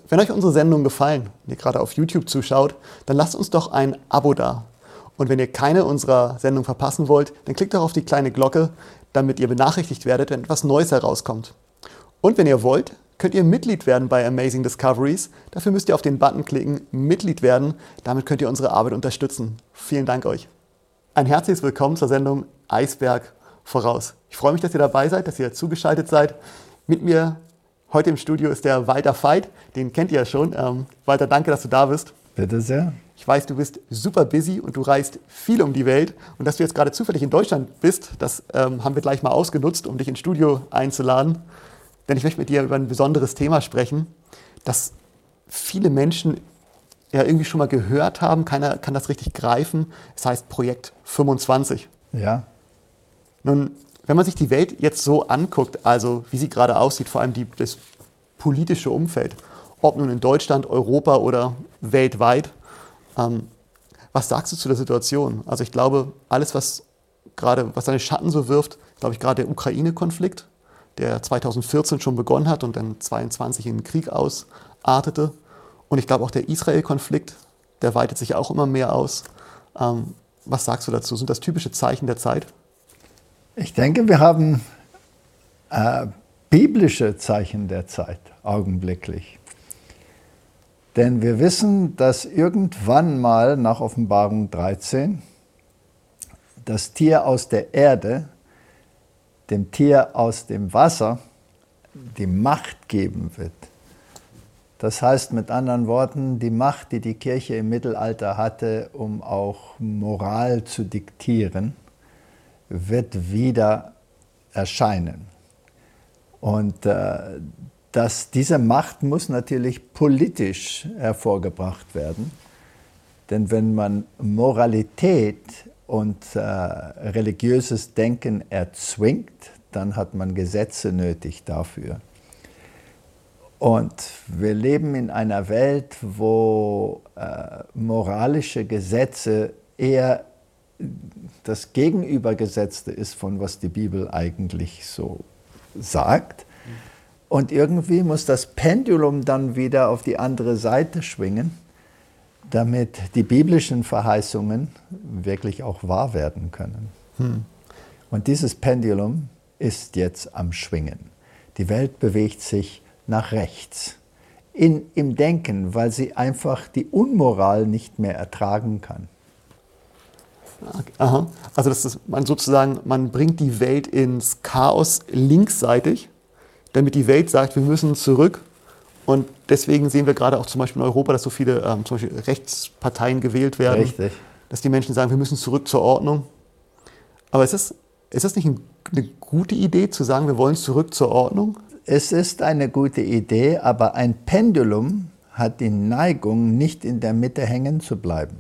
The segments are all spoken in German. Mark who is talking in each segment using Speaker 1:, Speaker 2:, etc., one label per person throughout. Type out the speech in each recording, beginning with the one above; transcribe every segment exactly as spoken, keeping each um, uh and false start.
Speaker 1: Wenn euch unsere Sendungen gefallen, wenn ihr gerade auf YouTube zuschaut, dann lasst uns doch ein Abo da. Und wenn ihr keine unserer Sendungen verpassen wollt, dann klickt doch auf die kleine Glocke, damit ihr benachrichtigt werdet, wenn etwas Neues herauskommt. Und wenn ihr wollt, könnt ihr Mitglied werden bei Amazing Discoveries. Dafür müsst ihr auf den Button klicken, Mitglied werden. Damit könnt ihr unsere Arbeit unterstützen. Vielen Dank euch. Ein herzliches Willkommen zur Sendung Eisberg voraus. Ich freue mich, dass ihr dabei seid, dass ihr zugeschaltet seid. Mit mir heute im Studio ist der Walter Veit. Den kennt ihr ja schon. Ähm, Walter, danke, dass du da bist.
Speaker 2: Bitte sehr.
Speaker 1: Ich weiß, du bist super busy und du reist viel um die Welt. Und dass du jetzt gerade zufällig in Deutschland bist, das ähm, haben wir gleich mal ausgenutzt, um dich ins Studio einzuladen. Denn ich möchte mit dir über ein besonderes Thema sprechen, das viele Menschen ja irgendwie schon mal gehört haben. Keiner kann das richtig greifen. Es heißt Projekt fünfundzwanzig.
Speaker 2: Ja.
Speaker 1: Nun, wenn man sich die Welt jetzt so anguckt, also wie sie gerade aussieht, vor allem die, das politische Umfeld, ob nun in Deutschland, Europa oder weltweit, ähm, was sagst du zu der Situation? Also ich glaube, alles, was gerade, was seine Schatten so wirft, glaube ich, gerade der Ukraine-Konflikt, der zweitausendvierzehn schon begonnen hat und dann zweitausendzweiundzwanzig in den Krieg ausartete. Und ich glaube auch der Israel-Konflikt, der weitet sich auch immer mehr aus. Ähm, was sagst du dazu? Sind das typische Zeichen der Zeit?
Speaker 2: Ich denke, wir haben äh, biblische Zeichen der Zeit, augenblicklich. Denn wir wissen, dass irgendwann mal nach Offenbarung dreizehn das Tier aus der Erde dem Tier aus dem Wasser die Macht geben wird. Das heißt mit anderen Worten, die Macht, die die Kirche im Mittelalter hatte, um auch Moral zu diktieren, wird wieder erscheinen. Und äh, dass diese Macht muss natürlich politisch hervorgebracht werden. Denn wenn man Moralität und äh, religiöses Denken erzwingt, dann hat man Gesetze nötig dafür. Und wir leben in einer Welt, wo äh, moralische Gesetze eher das Gegenübergesetzte ist, von was die Bibel eigentlich so sagt. Und irgendwie muss das Pendulum dann wieder auf die andere Seite schwingen, damit die biblischen Verheißungen wirklich auch wahr werden können. Hm. Und dieses Pendulum ist jetzt am Schwingen. Die Welt bewegt sich nach rechts in, im Denken, weil sie einfach die Unmoral nicht mehr ertragen kann.
Speaker 1: Aha. Also das ist man sozusagen, man bringt die Welt ins Chaos linksseitig, damit die Welt sagt, wir müssen zurück. Und deswegen sehen wir gerade auch zum Beispiel in Europa, dass so viele ähm, zum Beispiel Rechtsparteien gewählt werden.
Speaker 2: Richtig.
Speaker 1: Dass die Menschen sagen, wir müssen zurück zur Ordnung. Aber ist das, ist das nicht ein, eine gute Idee, zu sagen, wir wollen zurück zur Ordnung?
Speaker 2: Es ist eine gute Idee, aber ein Pendulum hat die Neigung, nicht in der Mitte hängen zu bleiben.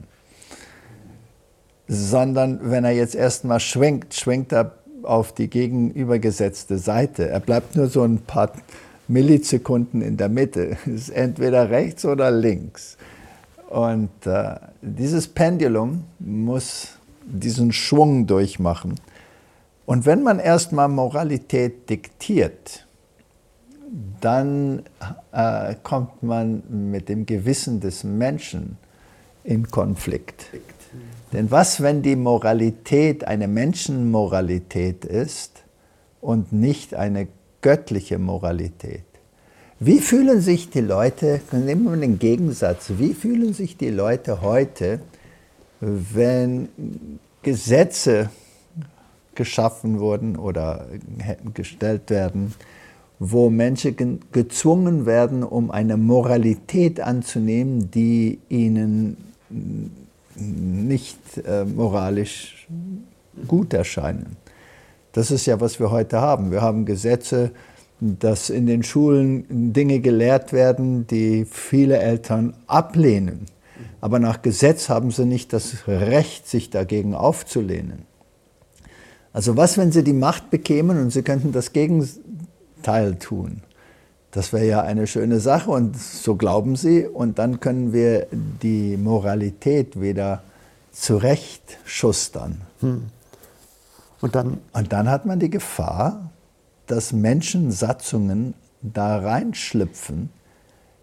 Speaker 2: Sondern wenn er jetzt erstmal schwenkt, schwenkt er auf die gegenübergesetzte Seite. Er bleibt nur so ein paar Millisekunden in der Mitte. Es ist entweder rechts oder links. Und äh, dieses Pendulum muss diesen Schwung durchmachen. Und wenn man erstmal Moralität diktiert, dann äh, kommt man mit dem Gewissen des Menschen in Konflikt. Denn was, wenn die Moralität eine Menschenmoralität ist und nicht eine göttliche Moralität? Wie fühlen sich die Leute, nehmen wir den Gegensatz, wie fühlen sich die Leute heute, wenn Gesetze geschaffen wurden oder gestellt werden, wo Menschen ge- gezwungen werden, um eine Moralität anzunehmen, die ihnen nicht äh, moralisch gut erscheinen. Das ist ja, was wir heute haben. Wir haben Gesetze, dass in den Schulen Dinge gelehrt werden, die viele Eltern ablehnen. Aber nach Gesetz haben sie nicht das Recht, sich dagegen aufzulehnen. Also was, wenn sie die Macht bekämen und sie könnten das Gegenteil tun? Das wäre ja eine schöne Sache und so glauben sie. Und dann können wir die Moralität wieder zurechtschustern.
Speaker 1: Hm. Und dann?
Speaker 2: Und dann hat man die Gefahr, dass Menschensatzungen da reinschlüpfen,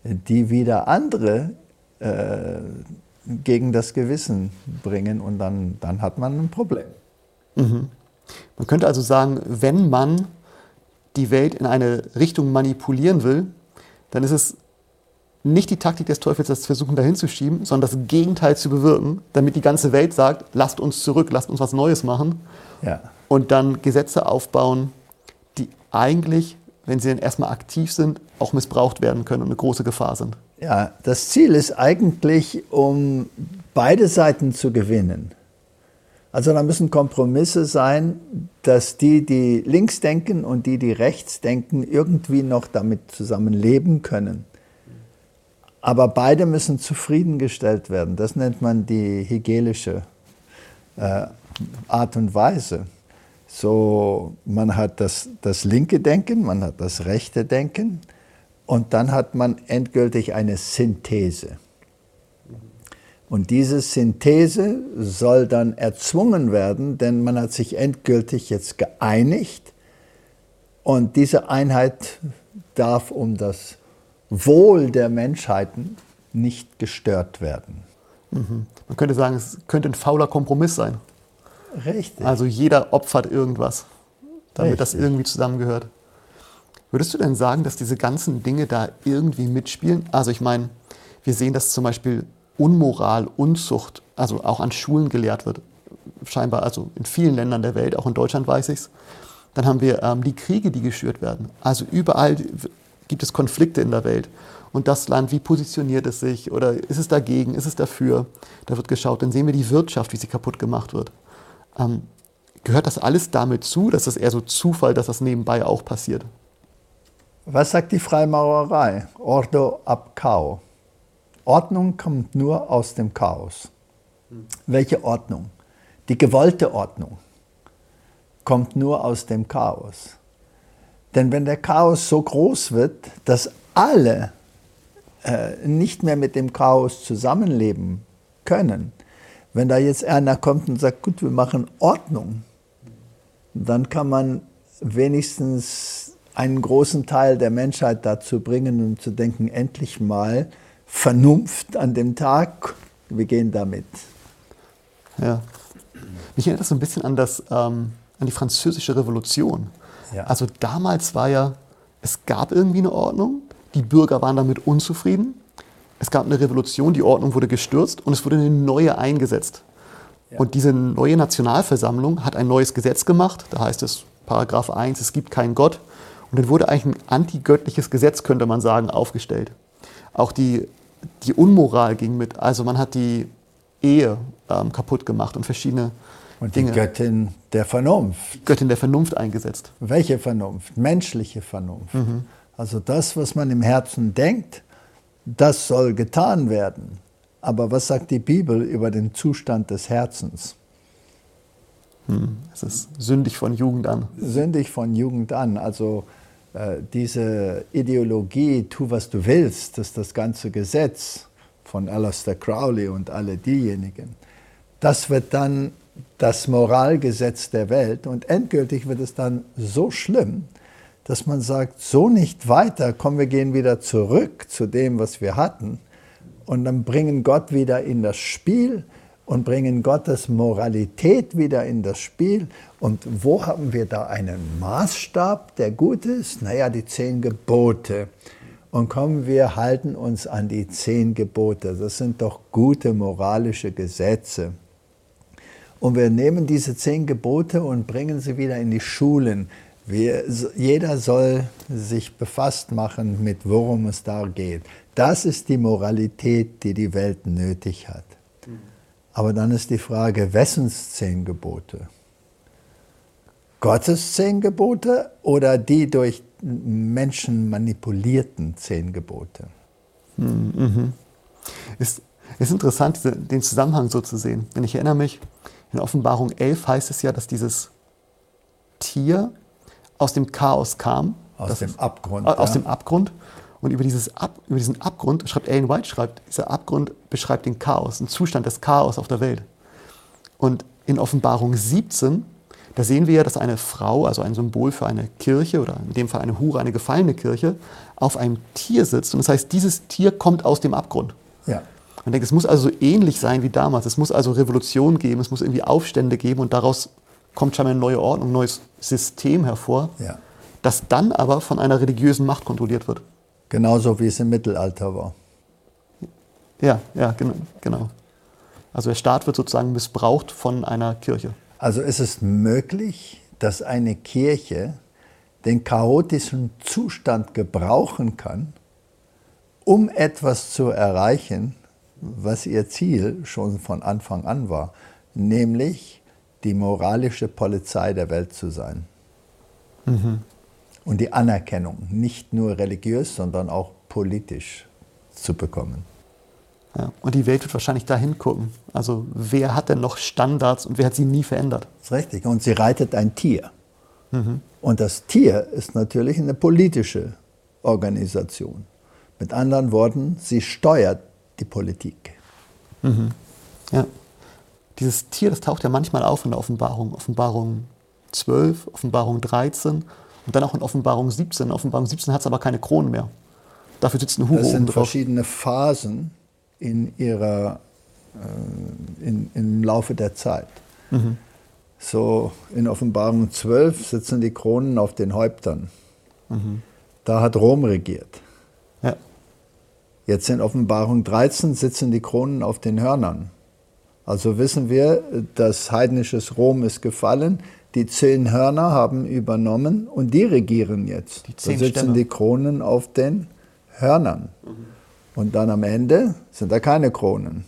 Speaker 2: die wieder andere äh, gegen das Gewissen bringen und dann, dann hat man ein Problem.
Speaker 1: Mhm. Man könnte also sagen, wenn man die Welt in eine Richtung manipulieren will, dann ist es nicht die Taktik des Teufels, das zu versuchen dahin zu schieben, sondern das Gegenteil zu bewirken, damit die ganze Welt sagt, lasst uns zurück, lasst uns was Neues machen.
Speaker 2: Ja.
Speaker 1: Und dann Gesetze aufbauen, die eigentlich, wenn sie dann erstmal aktiv sind, auch missbraucht werden können und eine große Gefahr sind.
Speaker 2: Ja, das Ziel ist eigentlich, um beide Seiten zu gewinnen. Also da müssen Kompromisse sein, dass die, die links denken und die, die rechts denken, irgendwie noch damit zusammen leben können. Aber beide müssen zufriedengestellt werden. Das nennt man die hegelische äh, Art und Weise. So, man hat das, das linke Denken, man hat das rechte Denken und dann hat man endgültig eine Synthese. Und diese Synthese soll dann erzwungen werden, denn man hat sich endgültig jetzt geeinigt und diese Einheit darf um das Wohl der Menschheiten nicht gestört werden.
Speaker 1: Mhm. Man könnte sagen, es könnte ein fauler Kompromiss sein.
Speaker 2: Richtig.
Speaker 1: Also jeder opfert irgendwas, damit
Speaker 2: Richtig.
Speaker 1: das irgendwie zusammengehört. Würdest du denn sagen, dass diese ganzen Dinge da irgendwie mitspielen? Also ich meine, wir sehen, dass zum Beispiel Unmoral, Unzucht, also auch an Schulen gelehrt wird. Scheinbar also in vielen Ländern der Welt, auch in Deutschland weiß ich es. Dann haben wir ähm, die Kriege, die geschürt werden. Also überall gibt es Konflikte in der Welt. Und das Land, wie positioniert es sich? Oder ist es dagegen? Ist es dafür? Da wird geschaut. Dann sehen wir die Wirtschaft, wie sie kaputt gemacht wird. Ähm, gehört das alles damit zu? Das ist eher so Zufall, dass das nebenbei auch passiert.
Speaker 2: Was sagt die Freimaurerei? Ordo ab Chaos. Ordnung kommt nur aus dem Chaos. Hm. Welche Ordnung? Die gewollte Ordnung kommt nur aus dem Chaos. Denn wenn der Chaos so groß wird, dass alle äh, nicht mehr mit dem Chaos zusammenleben können, wenn da jetzt einer kommt und sagt, gut, wir machen Ordnung, dann kann man wenigstens einen großen Teil der Menschheit dazu bringen, um zu denken, endlich mal Vernunft an dem Tag, wir gehen damit.
Speaker 1: Ja. Mich erinnert das so ein bisschen an, das, ähm, an die Französische Revolution.
Speaker 2: Ja.
Speaker 1: Also damals war ja, es gab irgendwie eine Ordnung, die Bürger waren damit unzufrieden, es gab eine Revolution, die Ordnung wurde gestürzt und es wurde eine neue eingesetzt. Ja. Und diese neue Nationalversammlung hat ein neues Gesetz gemacht, da heißt es Paragraph eins, es gibt keinen Gott. Und dann wurde eigentlich ein antigöttliches Gesetz, könnte man sagen, aufgestellt. Auch die, die Unmoral ging mit, also man hat die Ehe ähm, kaputt gemacht und verschiedene
Speaker 2: Und die
Speaker 1: Dinge.
Speaker 2: Göttin der Vernunft.
Speaker 1: Göttin der Vernunft eingesetzt.
Speaker 2: Welche Vernunft? Menschliche Vernunft. Mhm. Also das, was man im Herzen denkt, das soll getan werden. Aber was sagt die Bibel über den Zustand des Herzens?
Speaker 1: Hm, es ist sündig von Jugend an.
Speaker 2: Sündig von Jugend an. Also äh, diese Ideologie, tu was du willst, das ist das ganze Gesetz von Aleister Crowley und alle diejenigen. Das wird dann das Moralgesetz der Welt und endgültig wird es dann so schlimm, dass man sagt, so nicht weiter, komm, wir gehen wieder zurück zu dem, was wir hatten und dann bringen Gott wieder in das Spiel und bringen Gottes Moralität wieder in das Spiel. Und wo haben wir da einen Maßstab, der gut ist? Naja, die zehn Gebote. Und kommen, wir halten uns an die zehn Gebote. Das sind doch gute moralische Gesetze. Und wir nehmen diese zehn Gebote und bringen sie wieder in die Schulen. Wir, jeder soll sich befasst machen mit, worum es da geht. Das ist die Moralität, die die Welt nötig hat. Aber dann ist die Frage, wessens zehn Gebote? Gottes zehn Gebote oder die durch Menschen manipulierten zehn Gebote?
Speaker 1: Mhm. Ist, ist interessant, den Zusammenhang so zu sehen. Denn ich erinnere mich, in Offenbarung elf heißt es ja, dass dieses Tier aus dem Chaos kam.
Speaker 2: Aus dem Abgrund.
Speaker 1: Aus
Speaker 2: ja.
Speaker 1: dem Abgrund. Und über, dieses Ab, über diesen Abgrund, schreibt Ellen White, schreibt, dieser Abgrund beschreibt den Chaos, einen Zustand des Chaos auf der Welt. Und in Offenbarung siebzehn, Da sehen wir ja, dass eine Frau, also ein Symbol für eine Kirche oder in dem Fall eine Hure, eine gefallene Kirche, auf einem Tier sitzt. Und das heißt, dieses Tier kommt aus dem Abgrund.
Speaker 2: Ja.
Speaker 1: Man denkt, es muss also so ähnlich sein wie damals. Es muss also Revolution geben, es muss irgendwie Aufstände geben und daraus kommt scheinbar eine neue Ordnung, ein neues System hervor,
Speaker 2: Ja.
Speaker 1: das dann aber von einer religiösen Macht kontrolliert wird.
Speaker 2: Genauso wie es im Mittelalter war.
Speaker 1: Ja, ja, gen- genau. Also der Staat wird sozusagen missbraucht von einer Kirche.
Speaker 2: Also ist es möglich, dass eine Kirche den chaotischen Zustand gebrauchen kann, um etwas zu erreichen, was ihr Ziel schon von Anfang an war, nämlich die moralische Polizei der Welt zu sein.
Speaker 1: Mhm.
Speaker 2: Und die Anerkennung, nicht nur religiös, sondern auch politisch zu bekommen.
Speaker 1: Ja, und die Welt wird wahrscheinlich dahin gucken. Also wer hat denn noch Standards und wer hat sie nie verändert?
Speaker 2: Das ist richtig. Und sie reitet ein Tier.
Speaker 1: Mhm.
Speaker 2: Und das Tier ist natürlich eine politische Organisation. Mit anderen Worten, sie steuert die Politik.
Speaker 1: Mhm. Ja. Dieses Tier, das taucht ja manchmal auf in der Offenbarung. Offenbarung zwölf, Offenbarung dreizehn und dann auch in Offenbarung siebzehn. In Offenbarung siebzehn hat es aber keine Kronen mehr. Dafür sitzt eine Hure
Speaker 2: Das
Speaker 1: oben
Speaker 2: sind
Speaker 1: drauf.
Speaker 2: verschiedene Phasen in ihrer, äh, in, im Laufe der Zeit.
Speaker 1: Mhm.
Speaker 2: So in Offenbarung zwölf sitzen die Kronen auf den Häuptern.
Speaker 1: Mhm.
Speaker 2: Da hat Rom regiert.
Speaker 1: Ja.
Speaker 2: Jetzt in Offenbarung dreizehn sitzen die Kronen auf den Hörnern. Also wissen wir, das heidnisches Rom ist gefallen, die zehn Hörner haben übernommen und die regieren jetzt.
Speaker 1: Die zehn
Speaker 2: da sitzen
Speaker 1: Stämme.
Speaker 2: die Kronen auf den Hörnern. Mhm. Und dann am Ende sind da keine Kronen.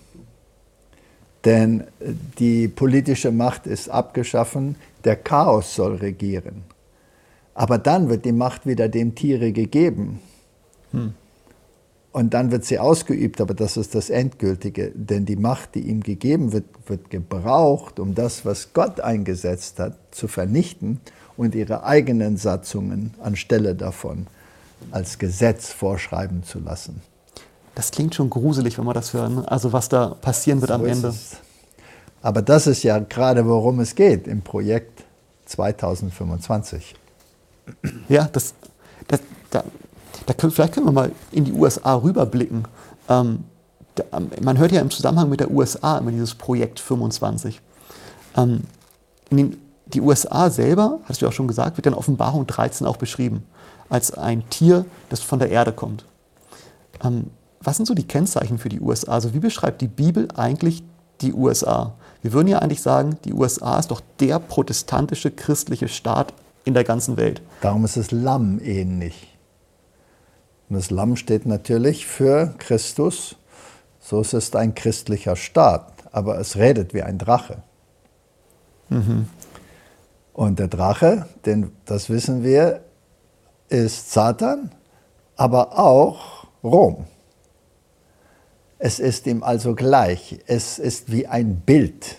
Speaker 2: Denn die politische Macht ist abgeschaffen, der Chaos soll regieren. Aber dann wird die Macht wieder dem Tiere gegeben. Hm. Und dann wird sie ausgeübt, aber das ist das Endgültige. Denn die Macht, die ihm gegeben wird, wird gebraucht, um das, was Gott eingesetzt hat, zu vernichten und ihre eigenen Satzungen anstelle davon als Gesetz vorschreiben zu lassen.
Speaker 1: Das klingt schon gruselig, wenn wir das hören. Also was da passieren wird
Speaker 2: So
Speaker 1: am
Speaker 2: ist
Speaker 1: Ende.
Speaker 2: es. Aber das ist ja gerade, worum es geht im Projekt zweitausendfünfundzwanzig.
Speaker 1: Ja, das, das, da, da können, vielleicht können wir mal in die U S A rüberblicken. Ähm, da, man hört ja im Zusammenhang mit der U S A immer dieses Projekt fünfundzwanzig. Ähm, in den, die U S A selber, hast du ja auch schon gesagt, wird in Offenbarung dreizehn auch beschrieben, als ein Tier, das von der Erde kommt. Ähm, was sind so die Kennzeichen für die U S A? Also wie beschreibt die Bibel eigentlich die U S A? Wir würden ja eigentlich sagen, die U S A ist doch der protestantische christliche Staat in der ganzen Welt.
Speaker 2: Darum ist es Lamm ähnlich. Und das Lamm steht natürlich für Christus. So ist es ein christlicher Staat. Aber es redet wie ein Drache. Mhm. Und der Drache, denn das wissen wir, ist Satan, aber auch Rom. Es ist ihm also gleich. Es ist wie ein Bild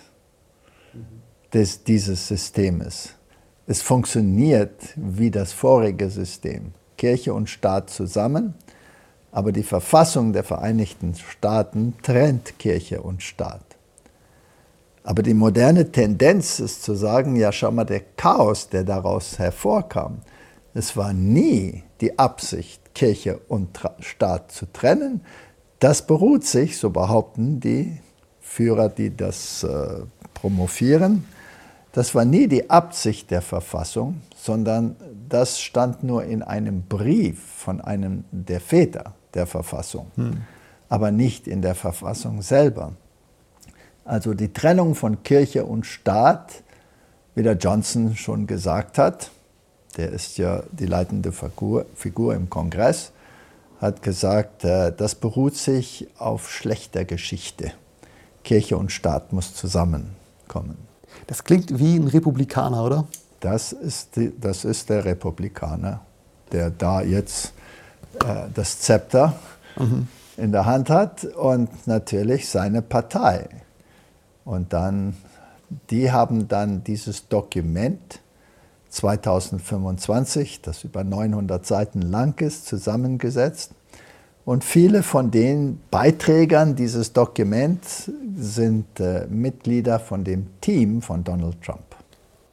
Speaker 2: des, dieses Systems. Es funktioniert wie das vorige System. Kirche und Staat zusammen, aber die Verfassung der Vereinigten Staaten trennt Kirche und Staat. Aber die moderne Tendenz ist zu sagen, ja schau mal, der Chaos, der daraus hervorkam, es war nie die Absicht, Kirche und Staat zu trennen. Das beruht sich, so behaupten die Führer, die das äh, promovieren, das war nie die Absicht der Verfassung, sondern das stand nur in einem Brief von einem der Väter der Verfassung, hm. aber nicht in der Verfassung selber. Also die Trennung von Kirche und Staat, wie der Johnson schon gesagt hat, der ist ja die leitende Figur, Figur im Kongress, hat gesagt, das beruht sich auf schlechter Geschichte. Kirche und Staat muss zusammenkommen.
Speaker 1: Das klingt wie ein Republikaner, oder?
Speaker 2: Das ist, die, das ist der Republikaner, der da jetzt äh, das Zepter mhm. in der Hand hat und natürlich seine Partei. Und dann, die haben dann dieses Dokument zweitausendfünfundzwanzig, das über neunhundert Seiten lang ist, zusammengesetzt. Und viele von den Beiträgern dieses Dokuments sind äh, Mitglieder von dem Team von Donald Trump.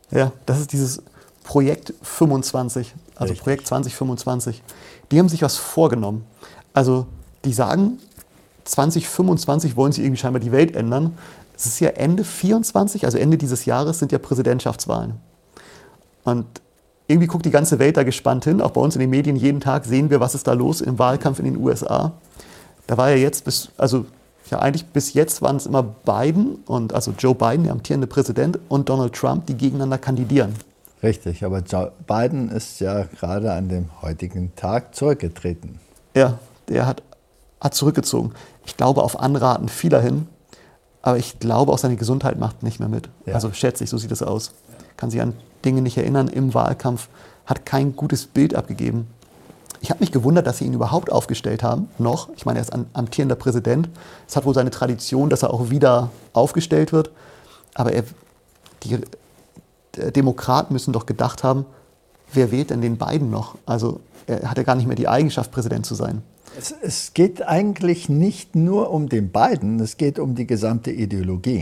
Speaker 1: Ja, das ist dieses Projekt fünfundzwanzig, also
Speaker 2: Richtig.
Speaker 1: Projekt zwanzig fünfundzwanzig. Die haben sich was vorgenommen. Also die sagen, zwanzig fünfundzwanzig wollen sie irgendwie scheinbar die Welt ändern. Es ist ja Ende vierundzwanzig, also Ende dieses Jahres sind ja Präsidentschaftswahlen. Und irgendwie guckt die ganze Welt da gespannt hin. Auch bei uns in den Medien jeden Tag sehen wir, was ist da los im Wahlkampf in den U S A. Da war ja jetzt bis, also ja eigentlich bis jetzt waren es immer Biden und also Joe Biden, der amtierende Präsident, und Donald Trump, die gegeneinander kandidieren.
Speaker 2: Richtig, aber Joe Biden ist ja gerade an dem heutigen Tag zurückgetreten.
Speaker 1: Ja, der hat, hat zurückgezogen. Ich glaube auf Anraten vieler hin, aber ich glaube auch seine Gesundheit macht nicht mehr mit.
Speaker 2: Ja.
Speaker 1: Also schätze ich, so sieht es aus. Kann sich an Dinge nicht erinnern im Wahlkampf, hat kein gutes Bild abgegeben. Ich habe mich gewundert, dass sie ihn überhaupt aufgestellt haben, noch. Ich meine, er ist amtierender Präsident. Es hat wohl seine Tradition, dass er auch wieder aufgestellt wird. Aber er, die Demokraten müssen doch gedacht haben, wer wählt denn den Biden noch? Also er hat ja gar nicht mehr die Eigenschaft, Präsident zu sein.
Speaker 2: Es, es geht eigentlich nicht nur um den Biden, es geht um die gesamte Ideologie.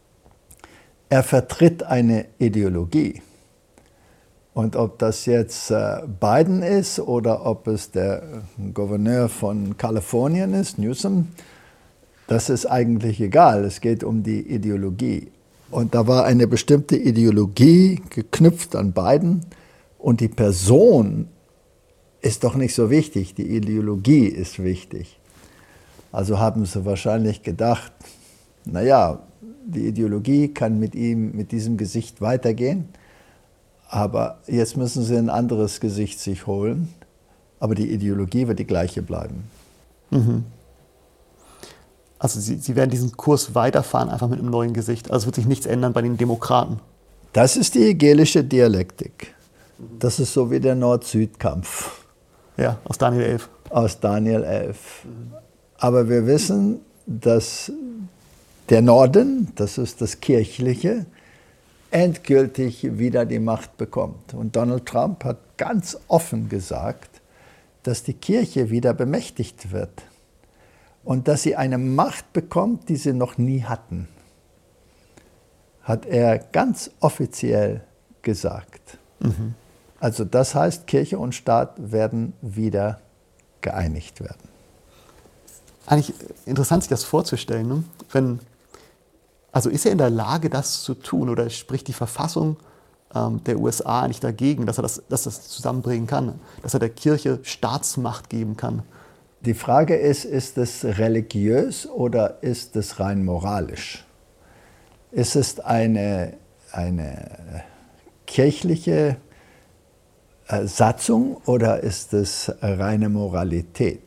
Speaker 2: Er vertritt eine Ideologie. Und ob das jetzt äh, Biden ist oder ob es der Gouverneur von Kalifornien ist, Newsom, das ist eigentlich egal. Es geht um die Ideologie. Und da war eine bestimmte Ideologie geknüpft an Biden. Und die Person ist doch nicht so wichtig. Die Ideologie ist wichtig. Also haben sie wahrscheinlich gedacht, naja, die Ideologie kann mit ihm, mit diesem Gesicht weitergehen. Aber jetzt müssen sie ein anderes Gesicht sich holen. Aber die Ideologie wird die gleiche bleiben.
Speaker 1: Mhm. Also sie, sie werden diesen Kurs weiterfahren, einfach mit einem neuen Gesicht. Also es wird sich nichts ändern bei den Demokraten.
Speaker 2: Das ist die hegelische Dialektik. Das ist so wie der Nord-Süd-Kampf.
Speaker 1: Ja, aus Daniel elf.
Speaker 2: Aus Daniel elf. Aber wir wissen, dass der Norden, das ist das Kirchliche, endgültig wieder die Macht bekommt. Und Donald Trump hat ganz offen gesagt, dass die Kirche wieder bemächtigt wird und dass sie eine Macht bekommt, die sie noch nie hatten. Hat er ganz offiziell gesagt. Mhm. Also das heißt, Kirche und Staat werden wieder geeinigt werden.
Speaker 1: Eigentlich interessant, sich das vorzustellen, ne? Wenn Also ist er in der Lage, das zu tun, oder spricht die Verfassung ähm, der U S A eigentlich dagegen, dass er das, dass das zusammenbringen kann, dass er der Kirche Staatsmacht geben kann?
Speaker 2: Die Frage ist, ist es religiös oder ist es rein moralisch? Ist es eine, eine kirchliche äh, Satzung oder ist es reine Moralität?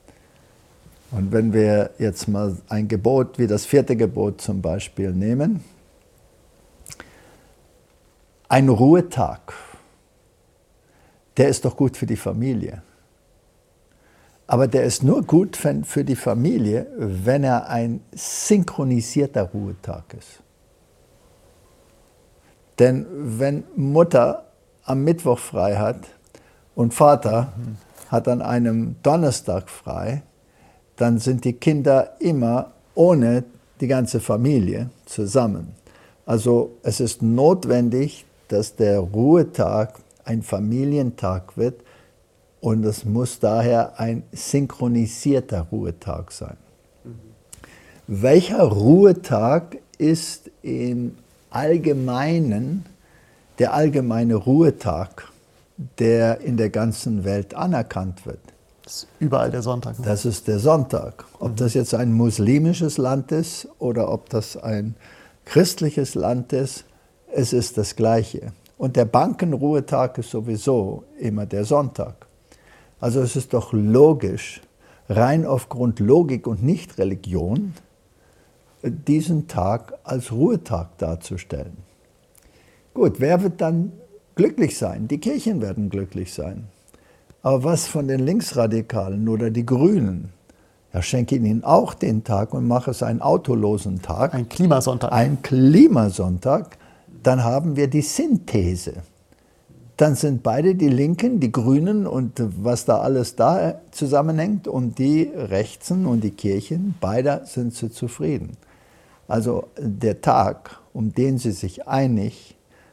Speaker 2: Und wenn wir jetzt mal ein Gebot wie das vierte Gebot zum Beispiel nehmen, ein Ruhetag, der ist doch gut für die Familie. Aber der ist nur gut für die Familie, wenn er ein synchronisierter Ruhetag ist. Denn wenn Mutter am Mittwoch frei hat und Vater mhm. hat an einem Donnerstag frei, dann sind die Kinder immer ohne die ganze Familie zusammen. Also es ist notwendig, dass der Ruhetag ein Familientag wird und es muss daher ein synchronisierter Ruhetag sein. Mhm. Welcher Ruhetag ist im Allgemeinen der allgemeine Ruhetag, der in der ganzen Welt anerkannt wird?
Speaker 1: Das ist überall der Sonntag. Ne?
Speaker 2: Das ist der Sonntag. Ob das jetzt ein muslimisches Land ist oder ob das ein christliches Land ist, es ist das Gleiche. Und der Bankenruhetag ist sowieso immer der Sonntag. Also es ist doch logisch, rein aufgrund Logik und nicht Religion, diesen Tag als Ruhetag darzustellen. Gut, wer wird dann glücklich sein? Die Kirchen werden glücklich sein. Aber was von den Linksradikalen oder die Grünen? Ja, schenke ihnen auch den Tag und mache es einen autolosen Tag.
Speaker 1: Ein Klimasonntag.
Speaker 2: Ein Klimasonntag. Dann haben wir die Synthese. Dann sind beide die Linken, die Grünen und was da alles da zusammenhängt und die Rechten und die Kirchen, beide sind sie zufrieden. Also der Tag, um den sie sich einig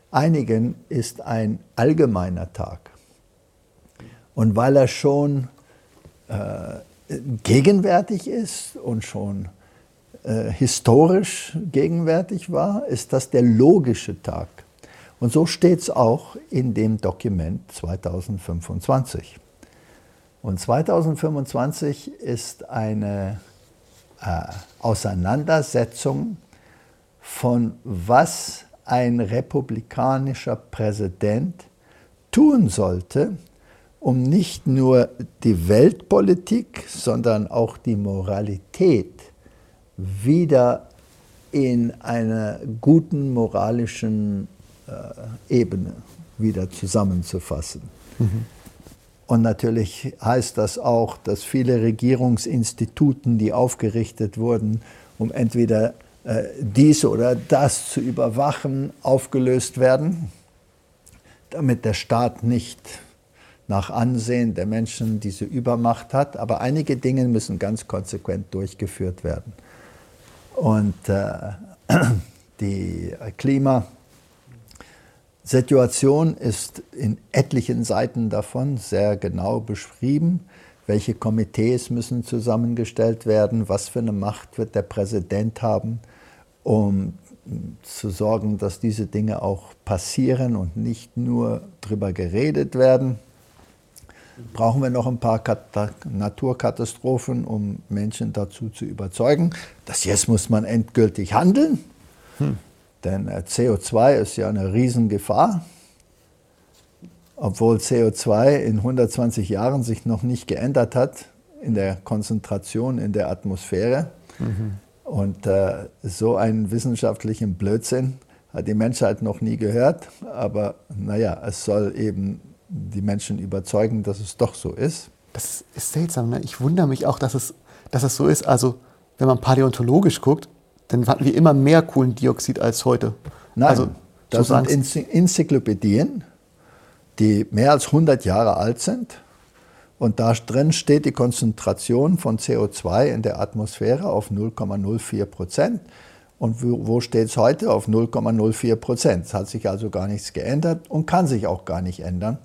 Speaker 2: einigen, ist ein allgemeiner Tag. Und weil er schon äh, gegenwärtig ist und schon äh, historisch gegenwärtig war, ist das der logische Tag. Und so steht es auch in dem Dokument zweitausendfünfundzwanzig. Und zweitausendfünfundzwanzig ist eine äh, Auseinandersetzung von was ein republikanischer Präsident tun sollte, um nicht nur die Weltpolitik, sondern auch die Moralität wieder in einer guten moralischen äh, Ebene wieder zusammenzufassen. Mhm. Und natürlich heißt das auch, dass viele Regierungsinstituten, die aufgerichtet wurden, um entweder äh, dies oder das zu überwachen, aufgelöst werden, damit der Staat nicht nach Ansehen der Menschen diese Übermacht hat. Aber einige Dinge müssen ganz konsequent durchgeführt werden. Und äh, die Klimasituation ist in etlichen Seiten davon sehr genau beschrieben. Welche Komitees müssen zusammengestellt werden? Was für eine Macht wird der Präsident haben, um zu sorgen, dass diese Dinge auch passieren und nicht nur drüber geredet werden? Brauchen wir noch ein paar Kat- Naturkatastrophen, um Menschen dazu zu überzeugen, dass jetzt muss man endgültig handeln? Hm. Denn C O zwei ist ja eine Riesengefahr, obwohl C O zwei in hundertzwanzig Jahren sich noch nicht geändert hat in der Konzentration in der Atmosphäre. Mhm. Und äh, so einen wissenschaftlichen Blödsinn hat die Menschheit noch nie gehört. Aber naja, es soll eben die Menschen überzeugen, dass es doch so ist.
Speaker 1: Das ist seltsam, ne? Ich wundere mich auch, dass es, dass es so ist. Also, wenn man paläontologisch guckt, dann hatten wir immer mehr Kohlendioxid als heute.
Speaker 2: Nein,
Speaker 1: also,
Speaker 2: das sind Enzyklopädien, die mehr als hundert Jahre alt sind. Und da drin steht die Konzentration von C O zwei in der Atmosphäre auf null Komma null vier Prozent. Und wo steht es heute? Auf null Komma null vier Prozent. Es hat sich also gar nichts geändert und kann sich auch gar nicht ändern.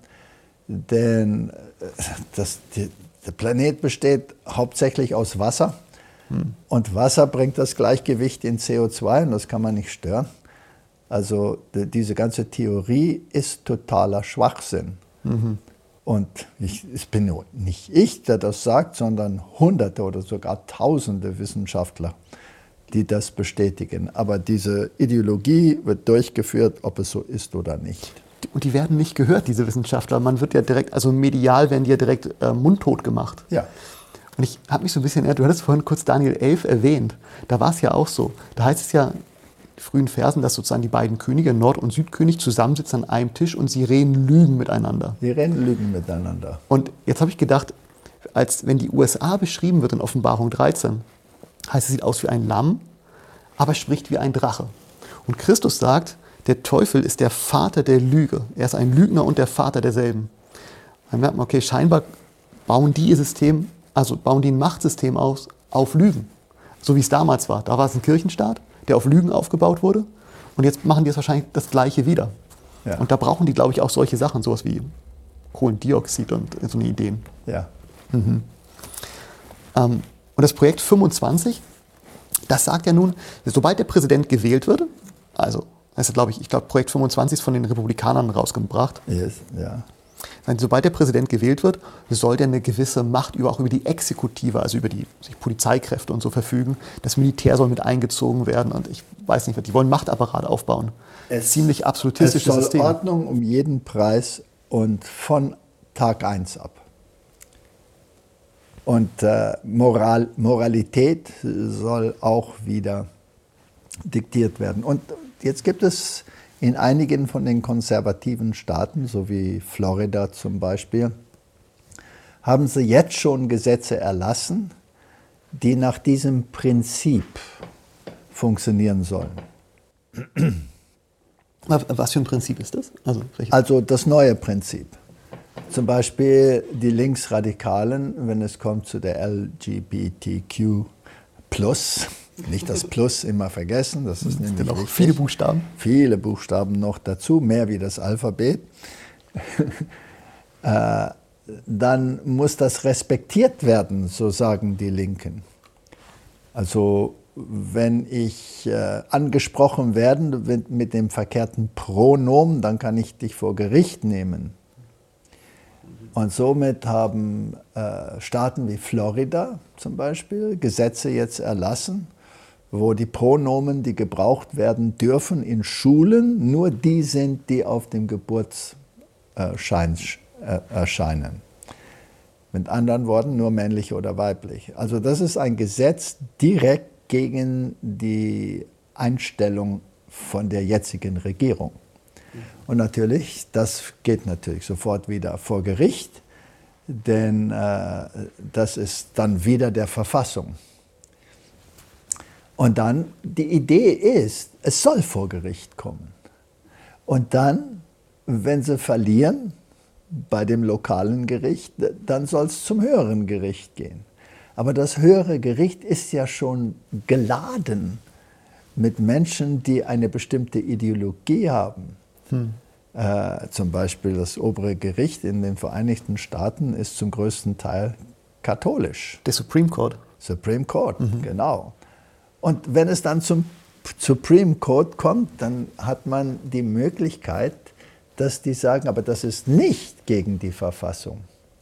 Speaker 2: Denn das, die, der Planet besteht hauptsächlich aus Wasser. Hm. Und Wasser bringt das Gleichgewicht in C O zwei und das kann man nicht stören. Also die, diese ganze Theorie ist totaler Schwachsinn. Mhm. Und ich, es bin nicht ich, der das sagt, sondern Hunderte oder sogar Tausende Wissenschaftler, die das bestätigen. Aber diese Ideologie wird durchgeführt, ob es so ist oder nicht.
Speaker 1: Und die werden nicht gehört, diese Wissenschaftler. Man wird ja direkt, also medial werden die ja direkt äh, mundtot gemacht.
Speaker 2: Ja.
Speaker 1: Und ich habe mich so ein bisschen erinnert, du hattest vorhin kurz Daniel elf erwähnt. Da war es ja auch so. Da heißt es ja in frühen Versen, dass sozusagen die beiden Könige, Nord- und Südkönig, zusammensitzen an einem Tisch und sie reden Lügen miteinander.
Speaker 2: Sie reden Lügen miteinander.
Speaker 1: Und jetzt habe ich gedacht, als wenn die U S A beschrieben wird in Offenbarung dreizehn, heißt es, sieht aus wie ein Lamm, aber spricht wie ein Drache. Und Christus sagt, der Teufel ist der Vater der Lüge. Er ist ein Lügner und der Vater derselben. Dann merkt man, okay, scheinbar bauen die ihr System, also bauen die ein Machtsystem aus auf Lügen. So wie es damals war. Da war es ein Kirchenstaat, der auf Lügen aufgebaut wurde. Und jetzt machen die es wahrscheinlich das Gleiche wieder. Ja. Und da brauchen die, glaube ich, auch solche Sachen, sowas wie Kohlendioxid und so eine Ideen.
Speaker 2: Ja.
Speaker 1: Mhm. Ähm, und das Projekt fünfundzwanzig, das sagt ja nun, sobald der Präsident gewählt wird, also, also glaube ich, ich glaube, Projekt fünfundzwanzig ist von den Republikanern rausgebracht.
Speaker 2: Yes, ja.
Speaker 1: Sobald der Präsident gewählt wird, soll der eine gewisse Macht über, auch über die Exekutive, also über die Polizeikräfte und so verfügen. Das Militär soll mit eingezogen werden und ich weiß nicht, die wollen Machtapparate aufbauen. Es, Ziemlich absolutistisches
Speaker 2: System. Es soll
Speaker 1: System.
Speaker 2: Ordnung um jeden Preis und von Tag eins ab. Und äh, Moral, Moralität soll auch wieder diktiert werden. Und jetzt gibt es in einigen von den konservativen Staaten, so wie Florida zum Beispiel, haben sie jetzt schon Gesetze erlassen, die nach diesem Prinzip funktionieren sollen.
Speaker 1: Was für ein Prinzip ist das? Also,
Speaker 2: also das neue Prinzip. Zum Beispiel die Linksradikalen, wenn es kommt zu der L G B T Q plus Nicht das Plus immer vergessen, das ist nämlich
Speaker 1: noch
Speaker 2: wichtig.
Speaker 1: Viele Buchstaben.
Speaker 2: Viele Buchstaben noch dazu, mehr wie das Alphabet. äh, dann muss das respektiert werden, so sagen die Linken. Also wenn ich äh, angesprochen werde mit, mit dem verkehrten Pronomen, dann kann ich dich vor Gericht nehmen. Und somit haben äh, Staaten wie Florida zum Beispiel Gesetze jetzt erlassen, wo die Pronomen, die gebraucht werden dürfen in Schulen, nur die sind, die auf dem Geburtsschein äh, erscheinen. Mit anderen Worten, nur männlich oder weiblich. Also das ist ein Gesetz direkt gegen die Einstellung von der jetzigen Regierung. Und natürlich, das geht natürlich sofort wieder vor Gericht, denn äh, das ist dann wieder der Verfassung. Und dann, die Idee ist, es soll vor Gericht kommen. Und dann, wenn sie verlieren bei dem lokalen Gericht, dann soll es zum höheren Gericht gehen. Aber das höhere Gericht ist ja schon geladen mit Menschen, die eine bestimmte Ideologie haben. Hm. Äh, zum Beispiel das obere Gericht in den Vereinigten Staaten ist zum größten Teil katholisch.
Speaker 1: Der Supreme Court.
Speaker 2: Supreme Court, mhm. genau. Und wenn es dann zum Supreme Court kommt, dann hat man die Möglichkeit, dass die sagen, aber das ist nicht gegen die Verfassung.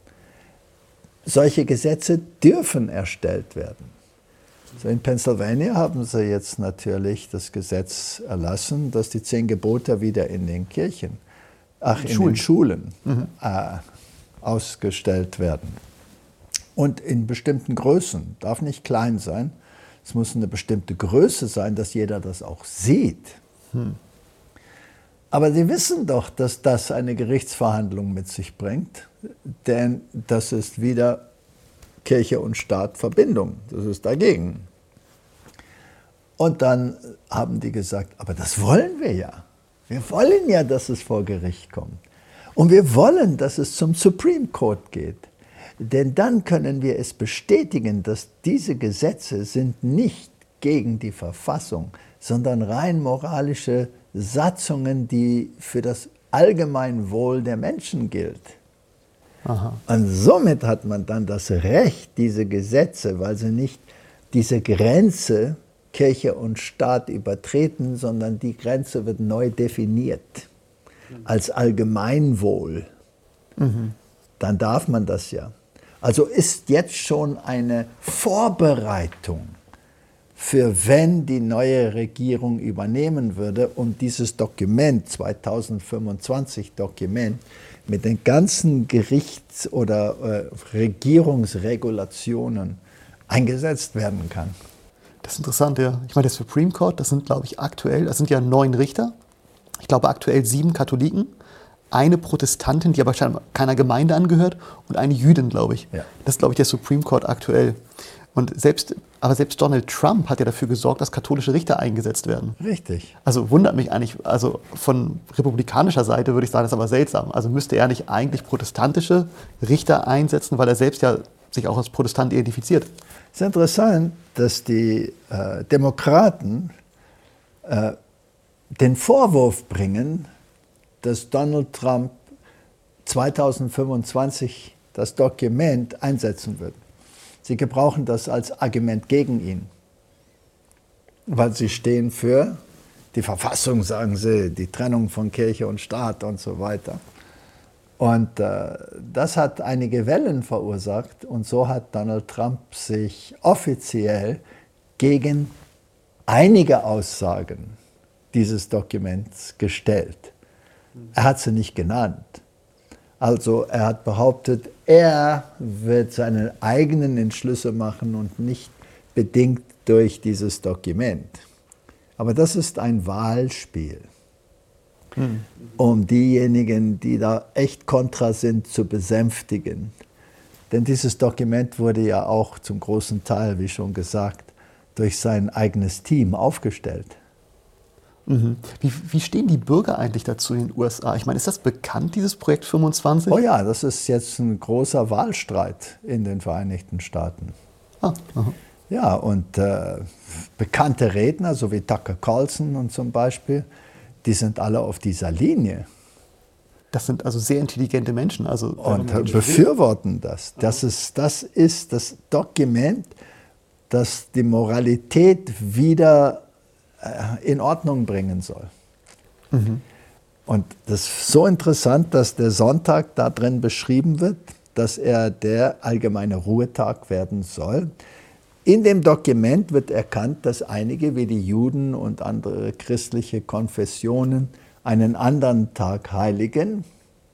Speaker 2: Solche Gesetze dürfen erstellt werden. So in Pennsylvania haben sie jetzt natürlich das Gesetz erlassen, dass die zehn Gebote wieder in den Kirchen, ach, in Schulen. den Schulen mhm. äh, ausgestellt werden. Und in bestimmten Größen, darf nicht klein sein, es muss eine bestimmte Größe sein, dass jeder das auch sieht. Hm. Aber Sie wissen doch, dass das eine Gerichtsverhandlung mit sich bringt, denn das ist wieder Kirche und Staat Verbindung, das ist dagegen. Und dann haben die gesagt, aber das wollen wir ja. Wir wollen ja, dass es vor Gericht kommt. Und wir wollen, dass es zum Supreme Court geht. Denn dann können wir es bestätigen, dass diese Gesetze sind nicht gegen die Verfassung, sondern rein moralische Satzungen, die für das Allgemeinwohl der Menschen gilt. Aha. Und somit hat man dann das Recht, diese Gesetze, weil sie nicht diese Grenze Kirche und Staat übertreten, sondern die Grenze wird neu definiert als Allgemeinwohl. Mhm. Dann darf man das ja. Also ist jetzt schon eine Vorbereitung für wenn die neue Regierung übernehmen würde und dieses Dokument, zweitausendfünfundzwanzig Dokument, mit den ganzen Gerichts- oder äh, Regierungsregulationen eingesetzt werden kann.
Speaker 1: Das ist interessant, ja. Ich meine, der Supreme Court, das sind, glaube ich, aktuell, das sind ja neun Richter. Ich glaube, aktuell sieben Katholiken, eine Protestantin, die aber scheinbar keiner Gemeinde angehört, und eine Jüdin, glaube ich. Ja. Das ist, glaube ich, der Supreme Court aktuell. Und selbst, aber selbst Donald Trump hat ja dafür gesorgt, dass katholische Richter eingesetzt werden.
Speaker 2: Richtig.
Speaker 1: Also wundert mich eigentlich, also von republikanischer Seite würde ich sagen, das ist aber seltsam. Also müsste er nicht eigentlich protestantische Richter einsetzen, weil er selbst ja sich auch als Protestant identifiziert.
Speaker 2: Es ist interessant, dass die äh, Demokraten äh, den Vorwurf bringen, dass Donald Trump zweitausendfünfundzwanzig das Dokument einsetzen wird. Sie gebrauchen das als Argument gegen ihn, weil sie stehen für die Verfassung, sagen sie, die Trennung von Kirche und Staat und so weiter. Und äh, das hat einige Wellen verursacht und so hat Donald Trump sich offiziell gegen einige Aussagen dieses Dokuments gestellt. Er hat sie nicht genannt. Also er hat behauptet, er wird seine eigenen Entschlüsse machen und nicht bedingt durch dieses Dokument. Aber das ist ein Wahlspiel, hm. um diejenigen, die da echt kontra sind, zu besänftigen. Denn dieses Dokument wurde ja auch zum großen Teil, wie schon gesagt, durch sein eigenes Team aufgestellt.
Speaker 1: Mhm. Wie, wie stehen die Bürger eigentlich dazu in den U S A? Ich meine, ist das bekannt, dieses Projekt fünfundzwanzig?
Speaker 2: Oh ja, das ist jetzt ein großer Wahlstreit in den Vereinigten Staaten. Ah, Ja, und äh, bekannte Redner, so wie Tucker Carlson und zum Beispiel, die sind alle auf dieser Linie.
Speaker 1: Das sind also sehr intelligente Menschen. Also,
Speaker 2: und befürworten das. Das ist, das ist das Dokument, das die Moralität wieder äh, in Ordnung bringen soll. Mhm. Und das ist so interessant, dass der Sonntag da drin beschrieben wird, dass er der allgemeine Ruhetag werden soll. In dem Dokument wird erkannt, dass einige wie die Juden und andere christliche Konfessionen einen anderen Tag heiligen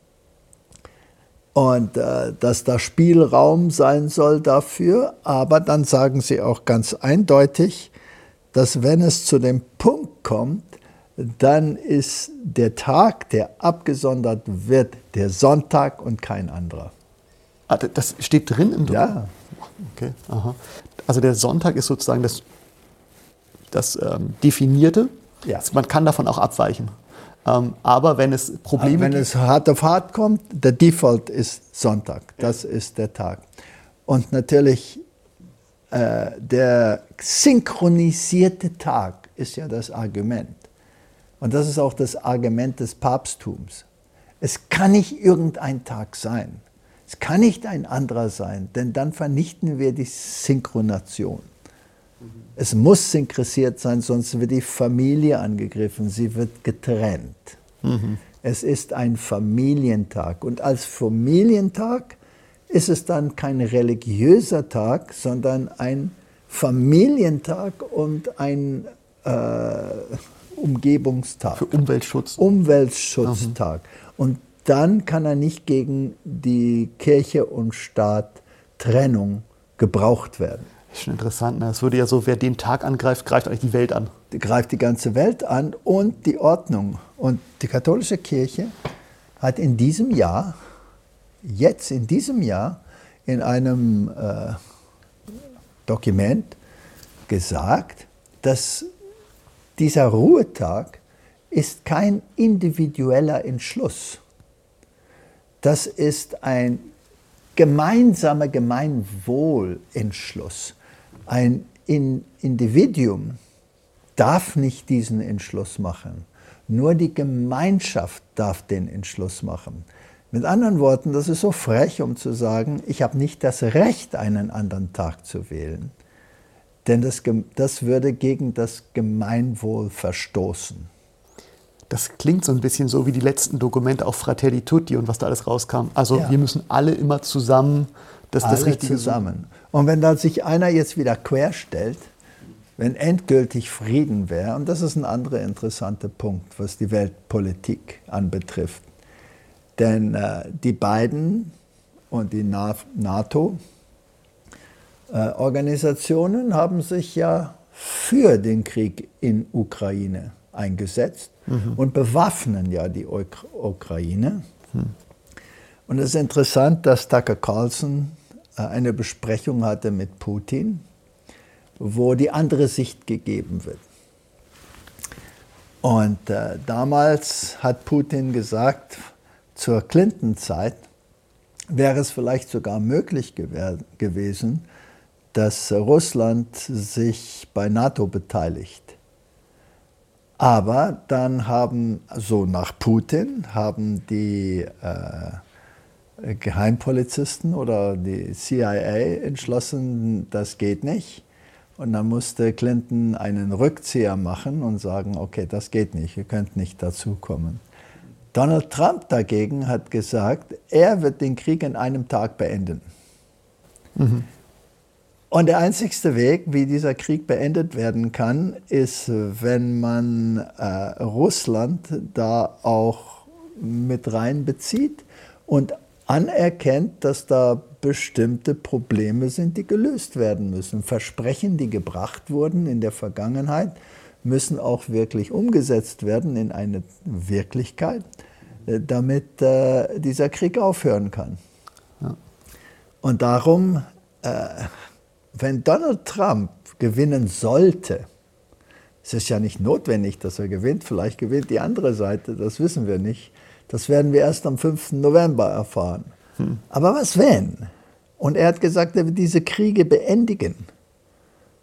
Speaker 2: und äh, dass da Spielraum sein soll dafür. Aber dann sagen sie auch ganz eindeutig, dass wenn es zu dem Punkt kommt, dann ist der Tag, der abgesondert wird, der Sonntag und kein anderer.
Speaker 1: Ah, das steht drin im Dokument?
Speaker 2: Ja.
Speaker 1: Okay, aha. Also der Sonntag ist sozusagen das, das ähm, Definierte.
Speaker 2: Ja.
Speaker 1: Man kann davon auch abweichen. Ähm, aber wenn es Probleme
Speaker 2: aber wenn
Speaker 1: gibt,
Speaker 2: es hart auf hart kommt, der Default ist Sonntag. Das ja. ist der Tag. Und natürlich äh, der synchronisierte Tag ist ja das Argument. Und das ist auch das Argument des Papsttums. Es kann nicht irgendein Tag sein. Es kann nicht ein anderer sein, denn dann vernichten wir die Synchronation. Mhm. Es muss synchronisiert sein, sonst wird die Familie angegriffen, sie wird getrennt. Mhm. Es ist ein Familientag und als Familientag ist es dann kein religiöser Tag, sondern ein Familientag und ein äh, Umgebungstag.
Speaker 1: Für Umweltschutz.
Speaker 2: Umweltschutztag. Mhm. Und dann kann er nicht gegen die Kirche und Staat Trennung gebraucht werden.
Speaker 1: Das ist schon interessant. Ne? Es würde ja so, wer den Tag angreift, greift eigentlich die Welt an.
Speaker 2: Die greift die ganze Welt an und die Ordnung. Und die katholische Kirche hat in diesem Jahr, jetzt in diesem Jahr, in einem äh, Dokument gesagt, dass dieser Ruhetag ist kein individueller Entschluss. Das ist ein gemeinsamer Gemeinwohlentschluss. Ein Individuum darf nicht diesen Entschluss machen. Nur die Gemeinschaft darf den Entschluss machen. Mit anderen Worten, das ist so frech, um zu sagen, ich habe nicht das Recht, einen anderen Tag zu wählen. Denn das, das würde gegen das Gemeinwohl verstoßen.
Speaker 1: Das klingt so ein bisschen so wie die letzten Dokumente auf Fratelli Tutti und was da alles rauskam. Also ja. wir müssen alle immer zusammen das,
Speaker 2: alle
Speaker 1: das Richtige
Speaker 2: zusammen. Und wenn da sich einer jetzt wieder querstellt, wenn endgültig Frieden wäre, und das ist ein anderer interessanter Punkt, was die Weltpolitik anbetrifft. Denn äh, die beiden und die NATO-Organisationen äh, haben sich ja für den Krieg in Ukraine eingesetzt mhm. und bewaffnen ja die Uk- Ukraine. Mhm. Und es ist interessant, dass Tucker Carlson äh, eine Besprechung hatte mit Putin, wo die andere Sicht gegeben wird. Und äh, damals hat Putin gesagt, zur Clinton-Zeit wäre es vielleicht sogar möglich gew- gewesen, dass Russland sich bei NATO beteiligt. Aber dann haben, so nach Putin, haben die äh, Geheimpolizisten oder die C I A entschlossen, das geht nicht. Und dann musste Clinton einen Rückzieher machen und sagen, okay, das geht nicht, ihr könnt nicht dazukommen. Donald Trump dagegen hat gesagt, er wird den Krieg in einem Tag beenden. Mhm. Und der einzigste Weg, wie dieser Krieg beendet werden kann, ist, wenn man äh, Russland da auch mit reinbezieht und anerkennt, dass da bestimmte Probleme sind, die gelöst werden müssen. Versprechen, die gebracht wurden in der Vergangenheit, müssen auch wirklich umgesetzt werden in eine Wirklichkeit, damit äh, dieser Krieg aufhören kann. Ja. Und darum, äh, wenn Donald Trump gewinnen sollte, es ist ja nicht notwendig, dass er gewinnt, vielleicht gewinnt die andere Seite, das wissen wir nicht. Das werden wir erst am fünften November erfahren. Hm. Aber was wenn? Und er hat gesagt, er wird diese Kriege beendigen.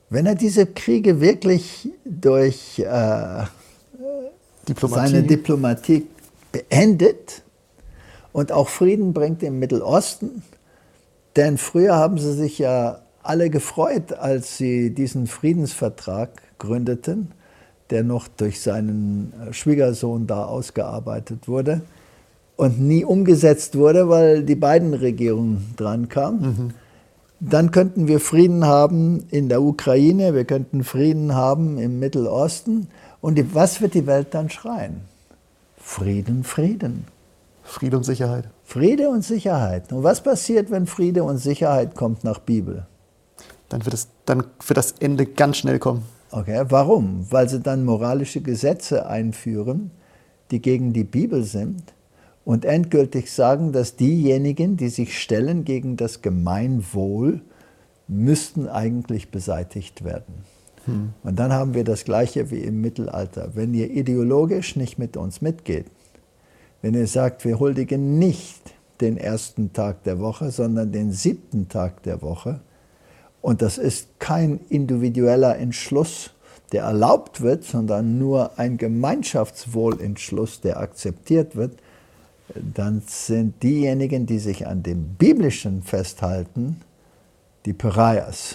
Speaker 2: Wenn er diese Kriege wirklich durch äh,
Speaker 1: Diplomatie.
Speaker 2: seine Diplomatie beendet und auch Frieden bringt im Mittelosten, denn früher haben sie sich ja alle gefreut, als sie diesen Friedensvertrag gründeten, der noch durch seinen Schwiegersohn da ausgearbeitet wurde und nie umgesetzt wurde, weil die beiden Regierungen dran kamen. Mhm. Dann könnten wir Frieden haben in der Ukraine, wir könnten Frieden haben im Mittelosten. Und die, was wird die Welt dann schreien? Frieden, Frieden.
Speaker 1: Friede und Sicherheit.
Speaker 2: Friede und Sicherheit. Und was passiert, wenn Friede und Sicherheit kommt nach Bibel?
Speaker 1: Dann wird, es, dann wird das Ende ganz schnell kommen.
Speaker 2: Okay, warum? Weil sie dann moralische Gesetze einführen, die gegen die Bibel sind und endgültig sagen, dass diejenigen, die sich stellen gegen das Gemeinwohl, müssten eigentlich beseitigt werden. Hm. Und dann haben wir das Gleiche wie im Mittelalter. Wenn ihr ideologisch nicht mit uns mitgeht, wenn ihr sagt, wir huldigen nicht den ersten Tag der Woche, sondern den siebten Tag der Woche, und das ist kein individueller Entschluss, der erlaubt wird, sondern nur ein Gemeinschaftswohlentschluss, der akzeptiert wird, dann sind diejenigen, die sich an dem Biblischen festhalten, die Parias,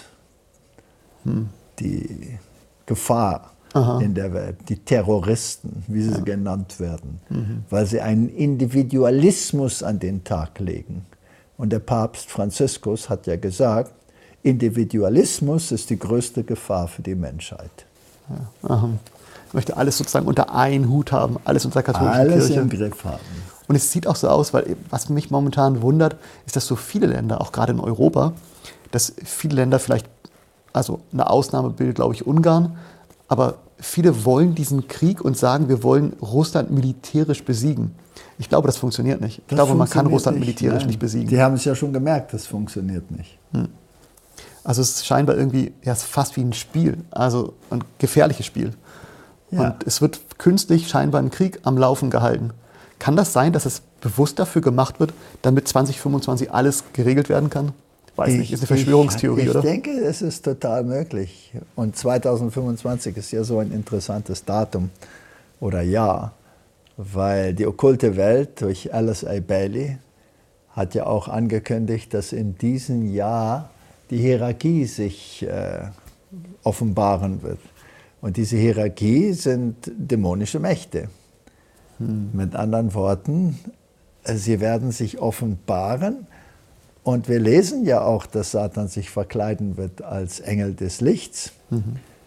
Speaker 2: hm. die Gefahr Aha. in der Welt, die Terroristen, wie sie ja. genannt werden, mhm. weil sie einen Individualismus an den Tag legen. Und der Papst Franziskus hat ja gesagt, Individualismus ist die größte Gefahr für die Menschheit.
Speaker 1: Ja. Aha. Ich möchte alles sozusagen unter einen Hut haben, alles unter der katholischen
Speaker 2: alles
Speaker 1: Kirche.
Speaker 2: Alles im Griff haben.
Speaker 1: Und es sieht auch so aus, weil was mich momentan wundert, ist, dass so viele Länder, auch gerade in Europa, dass viele Länder vielleicht, also eine Ausnahme bildet, glaube ich, Ungarn, aber viele wollen diesen Krieg und sagen, wir wollen Russland militärisch besiegen. Ich glaube, das funktioniert nicht. Ich
Speaker 2: das
Speaker 1: glaube, man kann Russland
Speaker 2: nicht.
Speaker 1: militärisch
Speaker 2: Nein.
Speaker 1: nicht besiegen.
Speaker 2: Die haben es ja schon gemerkt, das funktioniert nicht.
Speaker 1: Hm. Also es ist scheinbar irgendwie ja, fast wie ein Spiel, also ein gefährliches Spiel. Ja. Und es wird künstlich scheinbar ein Krieg am Laufen gehalten. Kann das sein, dass es bewusst dafür gemacht wird, damit zwanzig fünfundzwanzig alles geregelt werden kann? Weiß
Speaker 2: ich,
Speaker 1: nicht, ist eine Verschwörungstheorie,
Speaker 2: ich, ich
Speaker 1: oder?
Speaker 2: Ich denke, es ist total möglich. Und zweitausendfünfundzwanzig ist ja so ein interessantes Datum oder Jahr, weil die okkulte Welt durch Alice A. Bailey hat ja auch angekündigt, dass in diesem Jahr die Hierarchie sich äh, offenbaren wird. Und diese Hierarchie sind dämonische Mächte. Hm. Mit anderen Worten, sie werden sich offenbaren. Und wir lesen ja auch, dass Satan sich verkleiden wird als Engel des Lichts. Mhm.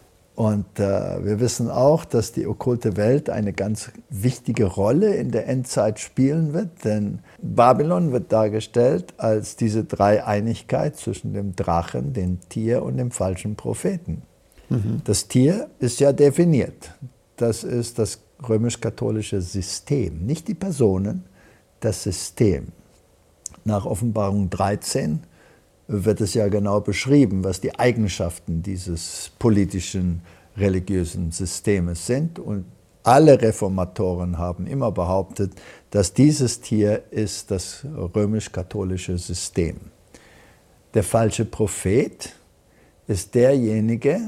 Speaker 2: Und äh, wir wissen auch, dass die okkulte Welt eine ganz wichtige Rolle in der Endzeit spielen wird. Denn Babylon wird dargestellt als diese Dreieinigkeit zwischen dem Drachen, dem Tier und dem falschen Propheten. Mhm. Das Tier ist ja definiert. Das ist das römisch-katholische System. Nicht die Personen, das System. Nach Offenbarung dreizehn wird es ja genau beschrieben, was die Eigenschaften dieses politischen, religiösen Systems sind. Und alle Reformatoren haben immer behauptet, dass dieses Tier ist das römisch-katholische System. Der falsche Prophet ist derjenige,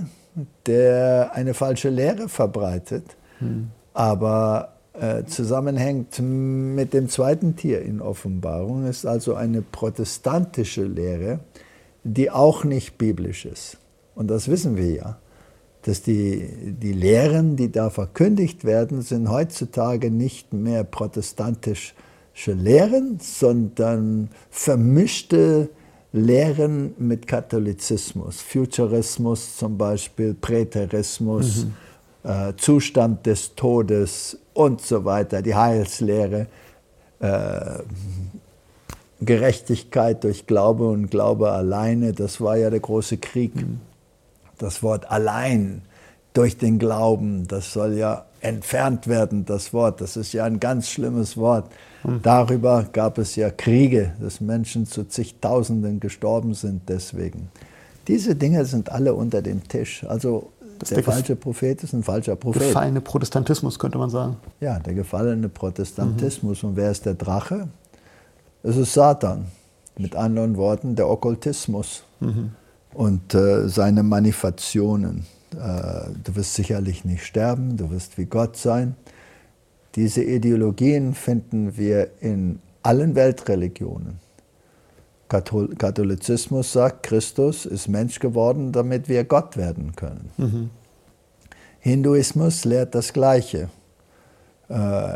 Speaker 2: der eine falsche Lehre verbreitet, hm. aber äh, zusammenhängt mit dem zweiten Tier in Offenbarung, ist also eine protestantische Lehre, die auch nicht biblisch ist. Und das wissen wir ja, dass die, die Lehren, die da verkündigt werden, sind heutzutage nicht mehr protestantische Lehren, sondern vermischte Lehren mit Katholizismus. Futurismus zum Beispiel, Präterismus, mhm. äh, Zustand des Todes und so weiter, die Heilslehre, äh, Gerechtigkeit durch Glaube und Glaube alleine, das war ja der große Krieg. Mhm. Das Wort allein durch den Glauben, das soll ja entfernt werden, das Wort. Das ist ja ein ganz schlimmes Wort. Mhm. Darüber gab es ja Kriege, dass Menschen zu zigtausenden gestorben sind deswegen. Diese Dinge sind alle unter dem Tisch. Also das der, der falsche Prophet ist ein falscher Prophet. Der
Speaker 1: gefallene Protestantismus, könnte man sagen.
Speaker 2: Ja, der gefallene Protestantismus. Mhm. Und wer ist der Drache? Es ist Satan. Mit anderen Worten, der Okkultismus. Mhm. und äh, seine Manifestationen. Äh, du wirst sicherlich nicht sterben, du wirst wie Gott sein. Diese Ideologien finden wir in allen Weltreligionen. Kathol- Katholizismus sagt, Christus ist Mensch geworden, damit wir Gott werden können. Mhm. Hinduismus lehrt das Gleiche. Äh,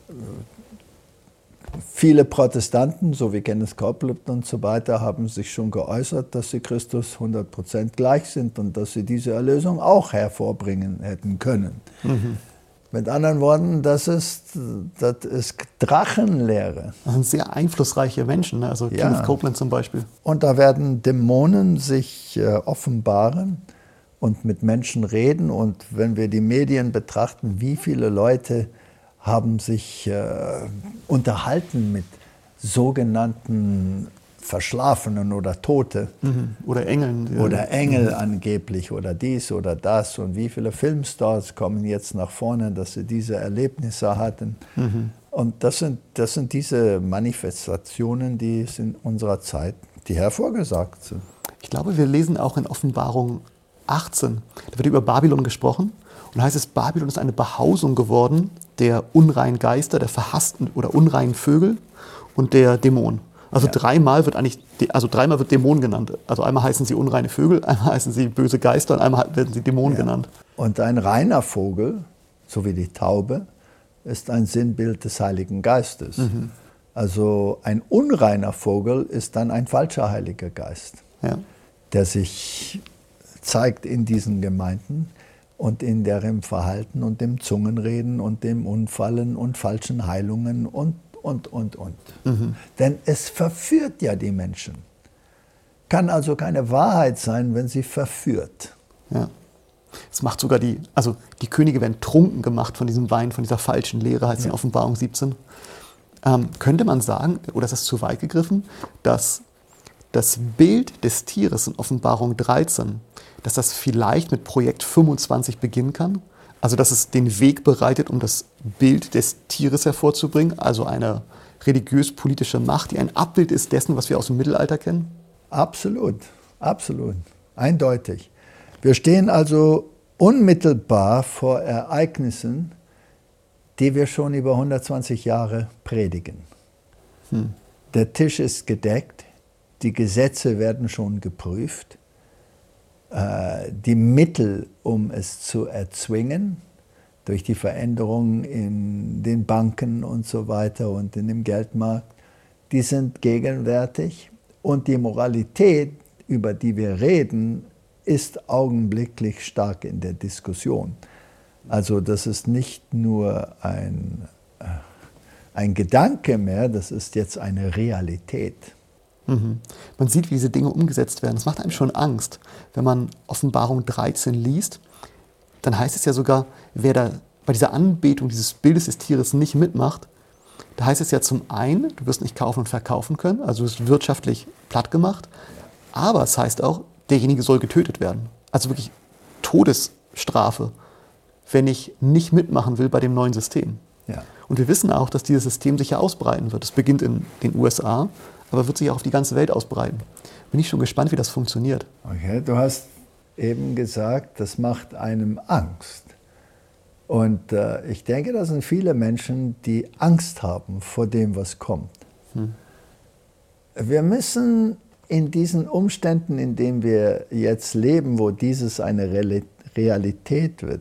Speaker 2: viele Protestanten, so wie Kenneth Copeland und so weiter, haben sich schon geäußert, dass sie Christus hundert Prozent gleich sind und dass sie diese Erlösung auch hervorbringen hätten können. Mhm. Mit anderen Worten, das ist, das ist Drachenlehre.
Speaker 1: Das sind sehr einflussreiche Menschen, ne? Also
Speaker 2: ja.
Speaker 1: Kenneth Copeland zum Beispiel.
Speaker 2: Und da werden Dämonen sich äh, offenbaren und mit Menschen reden. Und wenn wir die Medien betrachten, wie viele Leute haben sich äh, unterhalten mit sogenannten Verschlafenen oder Tote.
Speaker 1: Mhm. Oder Engeln.
Speaker 2: Ja. Oder Engel mhm. angeblich oder dies oder das. Und wie viele Filmstars kommen jetzt nach vorne, dass sie diese Erlebnisse hatten. Mhm. Und das sind, das sind diese Manifestationen, die es in unserer Zeit, die hervorgesagt sind.
Speaker 1: Ich glaube, wir lesen auch in Offenbarung achtzehn, da wird über Babylon gesprochen. Und da heißt es, Babylon ist eine Behausung geworden der unreinen Geister, der verhassten oder unreinen Vögel und der Dämonen. Also ja. dreimal wird eigentlich, also dreimal wird Dämon genannt. Also einmal heißen sie unreine Vögel, einmal heißen sie böse Geister und einmal werden sie Dämonen ja. genannt.
Speaker 2: Und ein reiner Vogel, so wie die Taube, ist ein Sinnbild des Heiligen Geistes. Mhm. Also ein unreiner Vogel ist dann ein falscher Heiliger Geist, ja. der sich zeigt in diesen Gemeinden und in deren Verhalten und dem Zungenreden und dem Unfallen und falschen Heilungen und, und, und, und. Mhm. Denn es verführt ja die Menschen. Kann also keine Wahrheit sein, wenn sie verführt.
Speaker 1: Ja. Es macht sogar die, also die Könige werden trunken gemacht von diesem Wein, von dieser falschen Lehre, heißt es ja. in Offenbarung siebzehn. Ähm, könnte man sagen, oder ist das zu weit gegriffen, dass das Bild des Tieres in Offenbarung dreizehn, dass das vielleicht mit Projekt fünfundzwanzig beginnen kann? Also dass es den Weg bereitet, um das Bild des Tieres hervorzubringen, also eine religiös-politische Macht, die ein Abbild ist dessen, was wir aus dem Mittelalter kennen?
Speaker 2: Absolut, absolut, eindeutig. Wir stehen also unmittelbar vor Ereignissen, die wir schon über hundertzwanzig Jahre predigen. Hm. Der Tisch ist gedeckt, die Gesetze werden schon geprüft, äh, die Mittel, um es zu erzwingen, durch die Veränderungen in den Banken und so weiter und in dem Geldmarkt, die sind gegenwärtig. Und die Moralität, über die wir reden, ist augenblicklich stark in der Diskussion. Also das ist nicht nur ein, äh, ein Gedanke mehr, das ist jetzt eine Realität.
Speaker 1: Mhm. Man sieht, wie diese Dinge umgesetzt werden. Das macht einem schon Angst. Wenn man Offenbarung dreizehn liest, dann heißt es ja sogar, wer da bei dieser Anbetung dieses Bildes des Tieres nicht mitmacht, da heißt es ja zum einen, du wirst nicht kaufen und verkaufen können, also du wirst wirtschaftlich platt gemacht, aber es heißt auch, derjenige soll getötet werden. Also wirklich Todesstrafe, wenn ich nicht mitmachen will bei dem neuen System.
Speaker 2: Ja.
Speaker 1: Und wir wissen auch, dass dieses System sich ja ausbreiten wird. Es beginnt in den U S A, aber wird sich auch auf die ganze Welt ausbreiten. Bin ich schon gespannt, wie das funktioniert.
Speaker 2: Okay, du hast eben gesagt, das macht einem Angst. Und äh, ich denke, das sind viele Menschen, die Angst haben vor dem, was kommt. Hm. Wir müssen in diesen Umständen, in denen wir jetzt leben, wo dieses eine Realität wird,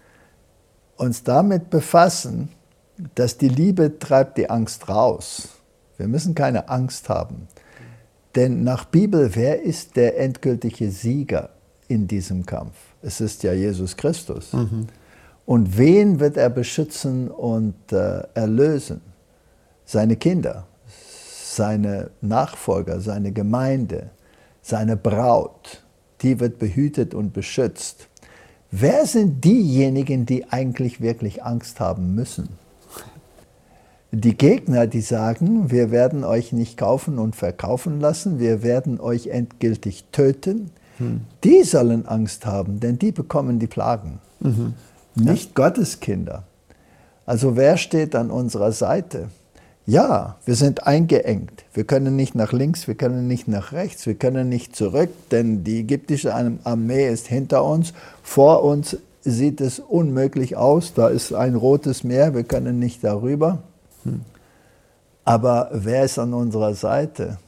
Speaker 2: uns damit befassen, dass die Liebe treibt die Angst raus. Wir müssen keine Angst haben. Denn nach Bibel, wer ist der endgültige Sieger in diesem Kampf? Es ist ja Jesus Christus. Mhm. Und wen wird er beschützen und äh, erlösen? Seine Kinder, seine Nachfolger, seine Gemeinde, seine Braut. Die wird behütet und beschützt. Wer sind diejenigen, die eigentlich wirklich Angst haben müssen? Die Gegner, die sagen, wir werden euch nicht kaufen und verkaufen lassen, wir werden euch endgültig töten, hm. die sollen Angst haben, denn die bekommen die Plagen. Mhm. Nicht ja. Gottes Kinder. Also wer steht an unserer Seite? Ja, wir sind eingeengt. Wir können nicht nach links, wir können nicht nach rechts, wir können nicht zurück, denn die ägyptische Armee ist hinter uns. Vor uns sieht es unmöglich aus, da ist ein rotes Meer, wir können nicht darüber. Hm. Aber wer ist an unserer Seite?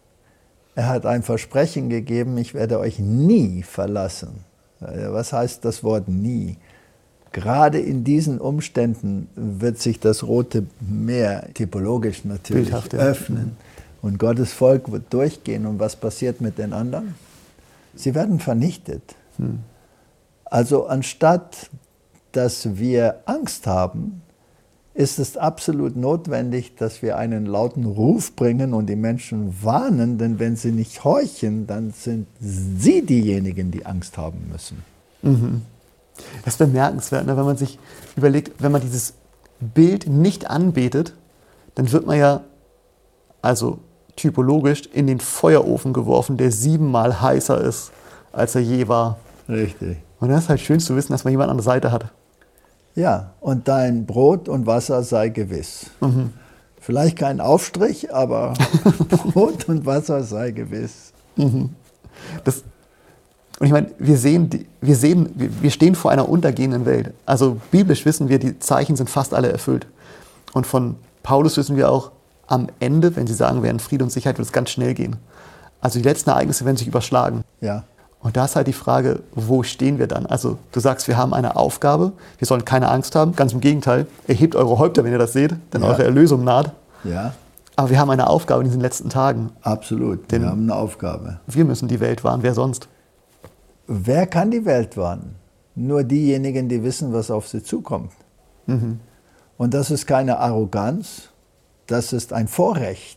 Speaker 2: Er hat ein Versprechen gegeben, ich werde euch nie verlassen. Was heißt das Wort nie? Gerade in diesen Umständen wird sich das Rote Meer typologisch natürlich Bildhaft, ja. öffnen. Und Gottes Volk wird durchgehen. Und was passiert mit den anderen? Sie werden vernichtet. Hm. Also anstatt, dass wir Angst haben, ist es absolut notwendig, dass wir einen lauten Ruf bringen und die Menschen warnen. Denn wenn sie nicht horchen, dann sind sie diejenigen, die Angst haben müssen.
Speaker 1: Mhm. Das ist bemerkenswert, ne? Wenn man sich überlegt, wenn man dieses Bild nicht anbetet, dann wird man ja, also typologisch, in den Feuerofen geworfen, der siebenmal heißer ist, als er je war.
Speaker 2: Richtig.
Speaker 1: Und das ist halt schön zu wissen, dass man jemanden an der Seite hat.
Speaker 2: Ja, und dein Brot und Wasser sei gewiss. Mhm. Vielleicht kein Aufstrich, aber Brot und Wasser sei gewiss.
Speaker 1: Mhm. Das Und ich meine, wir sehen, wir sehen, wir stehen vor einer untergehenden Welt. Also biblisch wissen wir, die Zeichen sind fast alle erfüllt. Und von Paulus wissen wir auch, am Ende, wenn sie sagen, wir werden Friede und Sicherheit, wird es ganz schnell gehen. Also die letzten Ereignisse werden sich überschlagen.
Speaker 2: Ja.
Speaker 1: Und da ist halt die Frage, wo stehen wir dann? Also du sagst, wir haben eine Aufgabe, wir sollen keine Angst haben. Ganz im Gegenteil, erhebt eure Häupter, wenn ihr das seht, denn ja. eure Erlösung naht.
Speaker 2: Ja.
Speaker 1: Aber wir haben eine Aufgabe in diesen letzten Tagen.
Speaker 2: Absolut, wir haben eine Aufgabe.
Speaker 1: Wir müssen die Welt wahren, wer sonst?
Speaker 2: Wer kann die Welt wahren? Nur diejenigen, die wissen, was auf sie zukommt. Mhm. Und das ist keine Arroganz, das ist ein Vorrecht.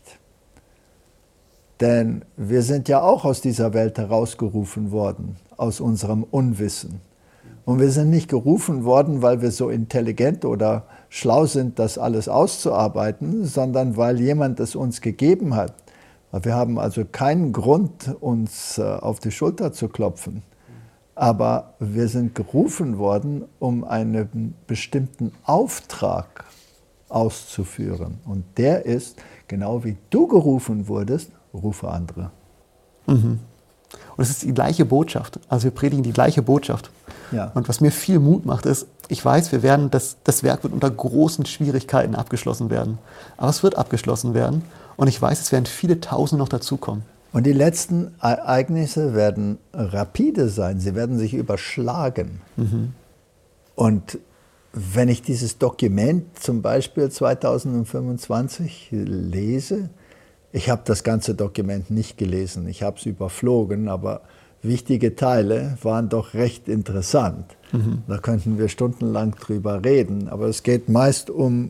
Speaker 2: Denn wir sind ja auch aus dieser Welt herausgerufen worden, aus unserem Unwissen. Und wir sind nicht gerufen worden, weil wir so intelligent oder schlau sind, das alles auszuarbeiten, sondern weil jemand es uns gegeben hat. Wir haben also keinen Grund, uns auf die Schulter zu klopfen. Aber wir sind gerufen worden, um einen bestimmten Auftrag auszuführen. Und der ist, genau wie du gerufen wurdest, rufe andere.
Speaker 1: Mhm. Und es ist die gleiche Botschaft. Also wir predigen die gleiche Botschaft.
Speaker 2: Ja.
Speaker 1: Und was mir viel Mut macht, ist, ich weiß, wir werden das, das Werk wird unter großen Schwierigkeiten abgeschlossen werden. Aber es wird abgeschlossen werden. Und ich weiß, es werden viele Tausende noch dazukommen.
Speaker 2: Und die letzten Ereignisse werden rapide sein. Sie werden sich überschlagen. Mhm. Und wenn ich dieses Dokument zum Beispiel zweitausendfünfundzwanzig lese, ich habe das ganze Dokument nicht gelesen, ich habe es überflogen, aber wichtige Teile waren doch recht interessant. Mhm. Da könnten wir stundenlang drüber reden, aber es geht meist um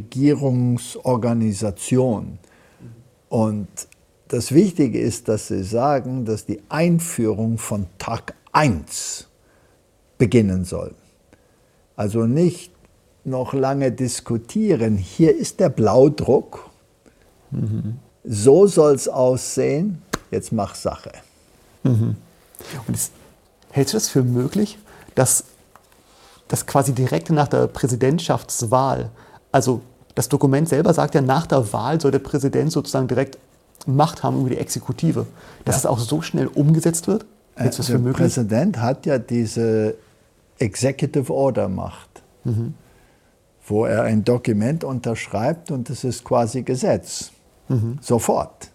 Speaker 2: Regierungsorganisation. Und das Wichtige ist, dass Sie sagen, dass die Einführung von Tag eins beginnen soll. Also nicht noch lange diskutieren, hier ist der Blaudruck, mhm. so soll es aussehen, jetzt mach Sache.
Speaker 1: Mhm. Und ist, hältst du das für möglich, dass, dass quasi direkt nach der Präsidentschaftswahl, also das Dokument selber sagt ja, nach der Wahl soll der Präsident sozusagen direkt Macht haben über die Exekutive, dass ja. es auch so schnell umgesetzt wird? Hältst du das für möglich?
Speaker 2: Der Präsident hat ja diese Executive Order Macht, mhm. wo er ein Dokument unterschreibt und es ist quasi Gesetz, mhm. sofort.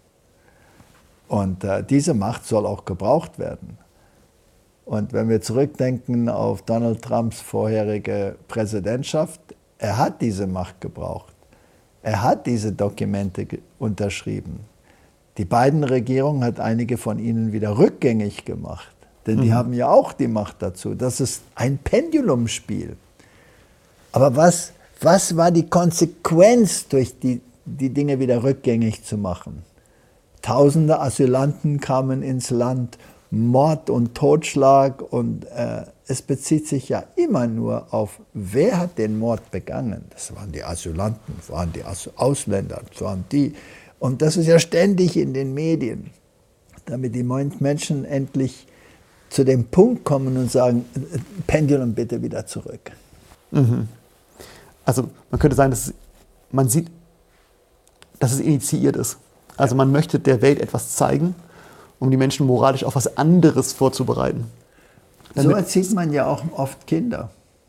Speaker 2: Und äh, diese Macht soll auch gebraucht werden. Und wenn wir zurückdenken auf Donald Trumps vorherige Präsidentschaft, er hat diese Macht gebraucht. Er hat diese Dokumente unterschrieben. Die Biden-Regierung hat einige von ihnen wieder rückgängig gemacht. Denn die mhm. haben ja auch die Macht dazu. Das ist ein Pendulumspiel. Aber was, was war die Konsequenz, durch die, die Dinge wieder rückgängig zu machen? Tausende Asylanten kamen ins Land, Mord und Totschlag. Und äh, es bezieht sich ja immer nur auf, wer hat den Mord begangen? Das waren die Asylanten, das waren die As- Ausländer, das waren die. Und das ist ja ständig in den Medien, damit die Menschen endlich zu dem Punkt kommen und sagen, Pendulum bitte wieder zurück.
Speaker 1: Mhm. Also man könnte sagen, dass man sieht dass es initiiert ist. Also man möchte der Welt etwas zeigen, um die Menschen moralisch auf was anderes vorzubereiten.
Speaker 2: So erzieht man ja auch oft Kinder.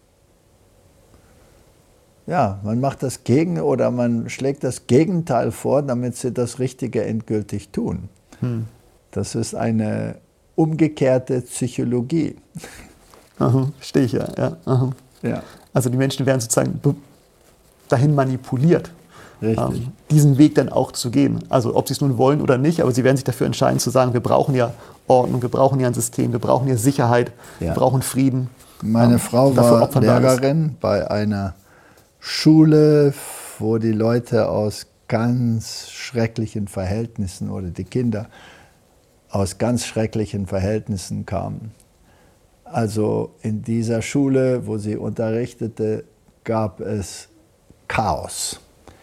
Speaker 2: Ja, man macht das Gegen oder man schlägt das Gegenteil vor, damit sie das Richtige endgültig tun. Hm. Das ist eine umgekehrte Psychologie.
Speaker 1: Aha, verstehe ich ja. Ja, aha.
Speaker 2: Ja.
Speaker 1: Also die Menschen werden sozusagen dahin manipuliert,
Speaker 2: ähm,
Speaker 1: diesen Weg dann auch zu gehen. Also ob sie es nun wollen oder nicht, aber sie werden sich dafür entscheiden zu sagen, wir brauchen ja Ordnung, wir brauchen ja ein System, wir brauchen ja Sicherheit, ja. wir brauchen Frieden.
Speaker 2: Meine ähm, Frau war Lehrerin bei einer Schule, wo die Leute aus ganz schrecklichen Verhältnissen oder die Kinder aus ganz schrecklichen Verhältnissen kamen. Also in dieser Schule, wo sie unterrichtete, gab es Chaos.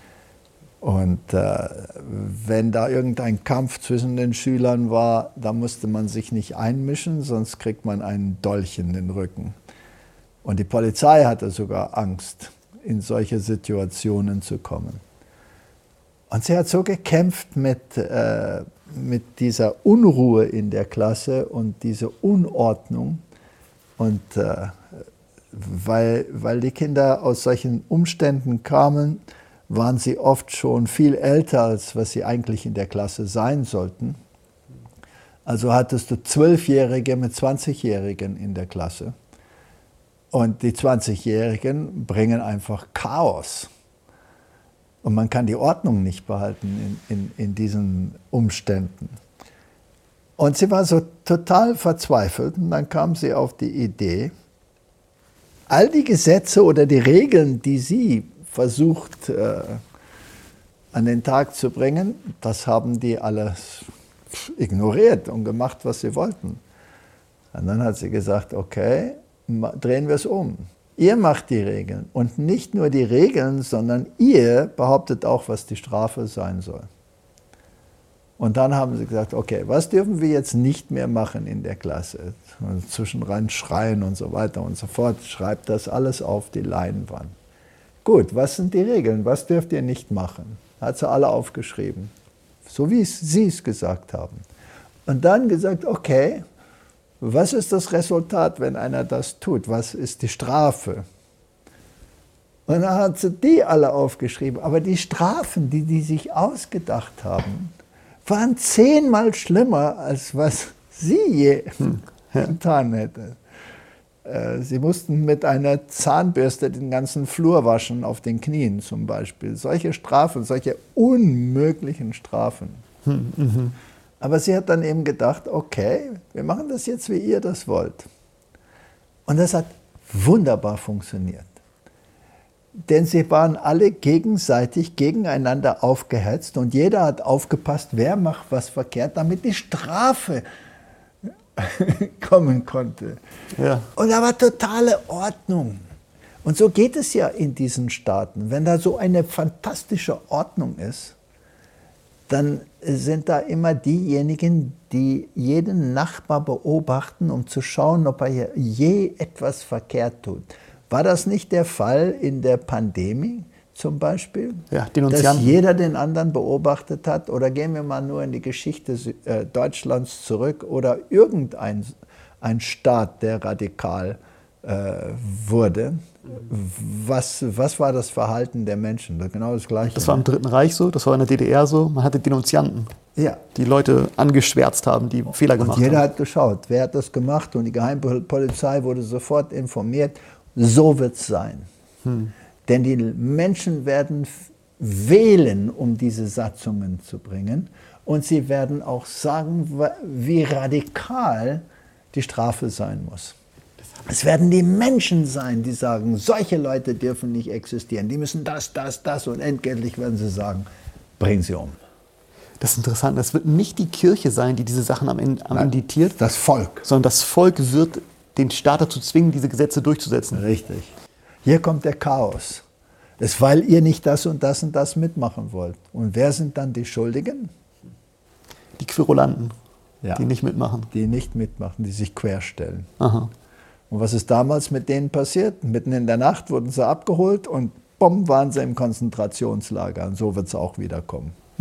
Speaker 2: Und äh, wenn da irgendein Kampf zwischen den Schülern war, da musste man sich nicht einmischen, sonst kriegt man einen Dolch in den Rücken. Und die Polizei hatte sogar Angst, in solche Situationen zu kommen. Und sie hat so gekämpft mit, äh, mit dieser Unruhe in der Klasse und diese Unordnung. Und äh, weil, weil die Kinder aus solchen Umständen kamen, waren sie oft schon viel älter, als was sie eigentlich in der Klasse sein sollten. Also hattest du Zwölfjährige mit Zwanzigjährigen in der Klasse. Und die Zwanzigjährigen bringen einfach Chaos. Und man kann die Ordnung nicht behalten in, in, in diesen Umständen. Und sie war so total verzweifelt. Und dann kam sie auf die Idee, all die Gesetze oder die Regeln, die sie versucht äh, an den Tag zu bringen, das haben die alles ignoriert und gemacht, was sie wollten. Und dann hat sie gesagt, okay, drehen wir es um. Ihr macht die Regeln und nicht nur die Regeln, sondern ihr behauptet auch, was die Strafe sein soll. Und dann haben sie gesagt, okay, was dürfen wir jetzt nicht mehr machen in der Klasse? Und zwischenrein schreien und so weiter und so fort. Schreibt das alles auf die Leinwand. Gut, was sind die Regeln? Was dürft ihr nicht machen? Hat sie alle aufgeschrieben, so wie sie es gesagt haben. Und dann gesagt, okay, was ist das Resultat, wenn einer das tut? Was ist die Strafe? Und dann hat sie die alle aufgeschrieben. Aber die Strafen, die die sich ausgedacht haben, waren zehnmal schlimmer, als was sie je hm. ja. getan hätte. Sie mussten mit einer Zahnbürste den ganzen Flur waschen, auf den Knien zum Beispiel. Solche Strafen, solche unmöglichen Strafen. Hm, mhm. Aber sie hat dann eben gedacht, okay, wir machen das jetzt, wie ihr das wollt. Und das hat wunderbar funktioniert. Denn sie waren alle gegenseitig gegeneinander aufgehetzt und jeder hat aufgepasst, wer macht was verkehrt, damit die Strafe kommen konnte. Ja. Und da war totale Ordnung. Und so geht es ja in diesen Staaten. Wenn da so eine fantastische Ordnung ist, dann sind da immer diejenigen, die jeden Nachbar beobachten, um zu schauen, ob er je etwas verkehrt tut. War das nicht der Fall in der Pandemie zum Beispiel?
Speaker 1: Ja,
Speaker 2: dass jeder den anderen beobachtet hat? Oder gehen wir mal nur in die Geschichte äh, Deutschlands zurück oder irgendein ein Staat, der radikal äh, wurde. Was, was war das Verhalten der Menschen? Genau das Gleiche.
Speaker 1: Das war im Dritten Reich so, das war in der D D R so. Man hatte Denunzianten,
Speaker 2: ja.
Speaker 1: die Leute angeschwärzt haben, die Fehler gemacht
Speaker 2: und jeder
Speaker 1: haben.
Speaker 2: Jeder hat geschaut, wer hat das gemacht und die Geheimpolizei wurde sofort informiert. So wird es sein. Hm. Denn die Menschen werden wählen, um diese Satzungen zu bringen. Und sie werden auch sagen, wie radikal die Strafe sein muss. Es werden die Menschen sein, die sagen, solche Leute dürfen nicht existieren. Die müssen das, das, das und endgültig werden sie sagen, bring sie um.
Speaker 1: Das ist interessant. Das wird nicht die Kirche sein, die diese Sachen am Ende diktiert.
Speaker 2: Das Volk.
Speaker 1: Sondern das Volk wird den Staat dazu zwingen, diese Gesetze durchzusetzen.
Speaker 2: Richtig. Hier kommt der Chaos. Das ist, weil ihr nicht das und das und das mitmachen wollt. Und wer sind dann die Schuldigen?
Speaker 1: Die Querulanten,
Speaker 2: ja,
Speaker 1: die nicht mitmachen.
Speaker 2: Die nicht mitmachen, die sich querstellen.
Speaker 1: Aha.
Speaker 2: Und was ist damals mit denen passiert? Mitten in der Nacht wurden sie abgeholt und bumm, waren sie im Konzentrationslager. Und so wird es auch wieder kommen.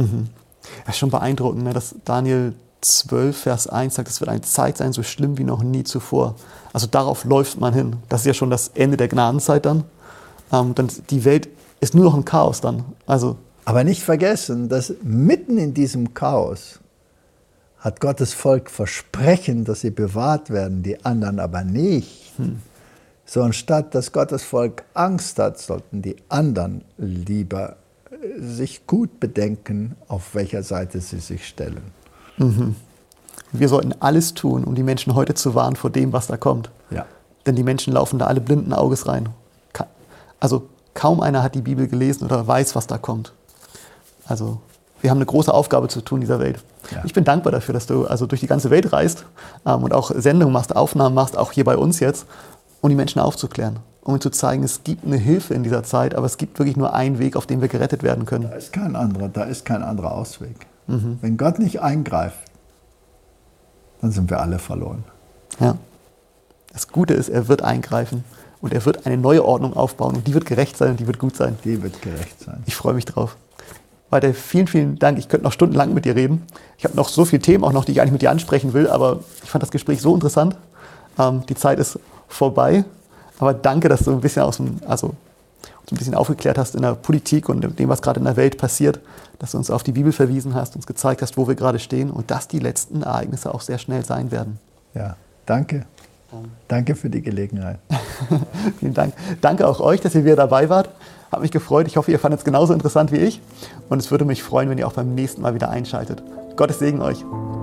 Speaker 1: Mhm. Das ist schon beeindruckend, ne, dass Daniel zwölf, Vers eins sagt, es wird eine Zeit sein, so schlimm wie noch nie zuvor. Also darauf läuft man hin. Das ist ja schon das Ende der Gnadenzeit dann. Ähm, dann die Welt ist nur noch ein Chaos dann. Also,
Speaker 2: aber nicht vergessen, dass mitten in diesem Chaos hat Gottes Volk Versprechen, dass sie bewahrt werden, die anderen aber nicht. Hm. So anstatt dass Gottes Volk Angst hat, sollten die anderen lieber sich gut bedenken, auf welcher Seite sie sich stellen.
Speaker 1: Mhm. Wir sollten alles tun, um die Menschen heute zu warnen vor dem, was da kommt.
Speaker 2: Ja.
Speaker 1: Denn die Menschen laufen da alle blinden Auges rein. Also kaum einer hat die Bibel gelesen oder weiß, was da kommt. Also wir haben eine große Aufgabe zu tun in dieser Welt. Ja. Ich bin dankbar dafür, dass du also durch die ganze Welt reist ähm, und auch Sendungen machst, Aufnahmen machst, auch hier bei uns jetzt, um die Menschen aufzuklären, um ihnen zu zeigen, es gibt eine Hilfe in dieser Zeit, aber es gibt wirklich nur einen Weg, auf dem wir gerettet werden können.
Speaker 2: Da ist kein anderer, da ist kein anderer Ausweg. Mhm. Wenn Gott nicht eingreift, dann sind wir alle verloren.
Speaker 1: Ja. Das Gute ist, er wird eingreifen und er wird eine neue Ordnung aufbauen und die wird gerecht sein und die wird gut sein.
Speaker 2: Die wird gerecht sein.
Speaker 1: Ich freue mich drauf. Weiter, vielen, vielen Dank. Ich könnte noch stundenlang mit dir reden. Ich habe noch so viele Themen auch noch, die ich eigentlich mit dir ansprechen will, aber ich fand das Gespräch so interessant. Ähm, die Zeit ist vorbei, aber danke, dass du ein bisschen aus dem, also uns ein bisschen aufgeklärt hast in der Politik und dem, was gerade in der Welt passiert, dass du uns auf die Bibel verwiesen hast, uns gezeigt hast, wo wir gerade stehen und dass die letzten Ereignisse auch sehr schnell sein werden.
Speaker 2: Ja, danke. Danke für die Gelegenheit.
Speaker 1: Vielen Dank. Danke auch euch, dass ihr wieder dabei wart. Hat mich gefreut. Ich hoffe, ihr fandet es genauso interessant wie ich. Und es würde mich freuen, wenn ihr auch beim nächsten Mal wieder einschaltet. Gottes Segen euch.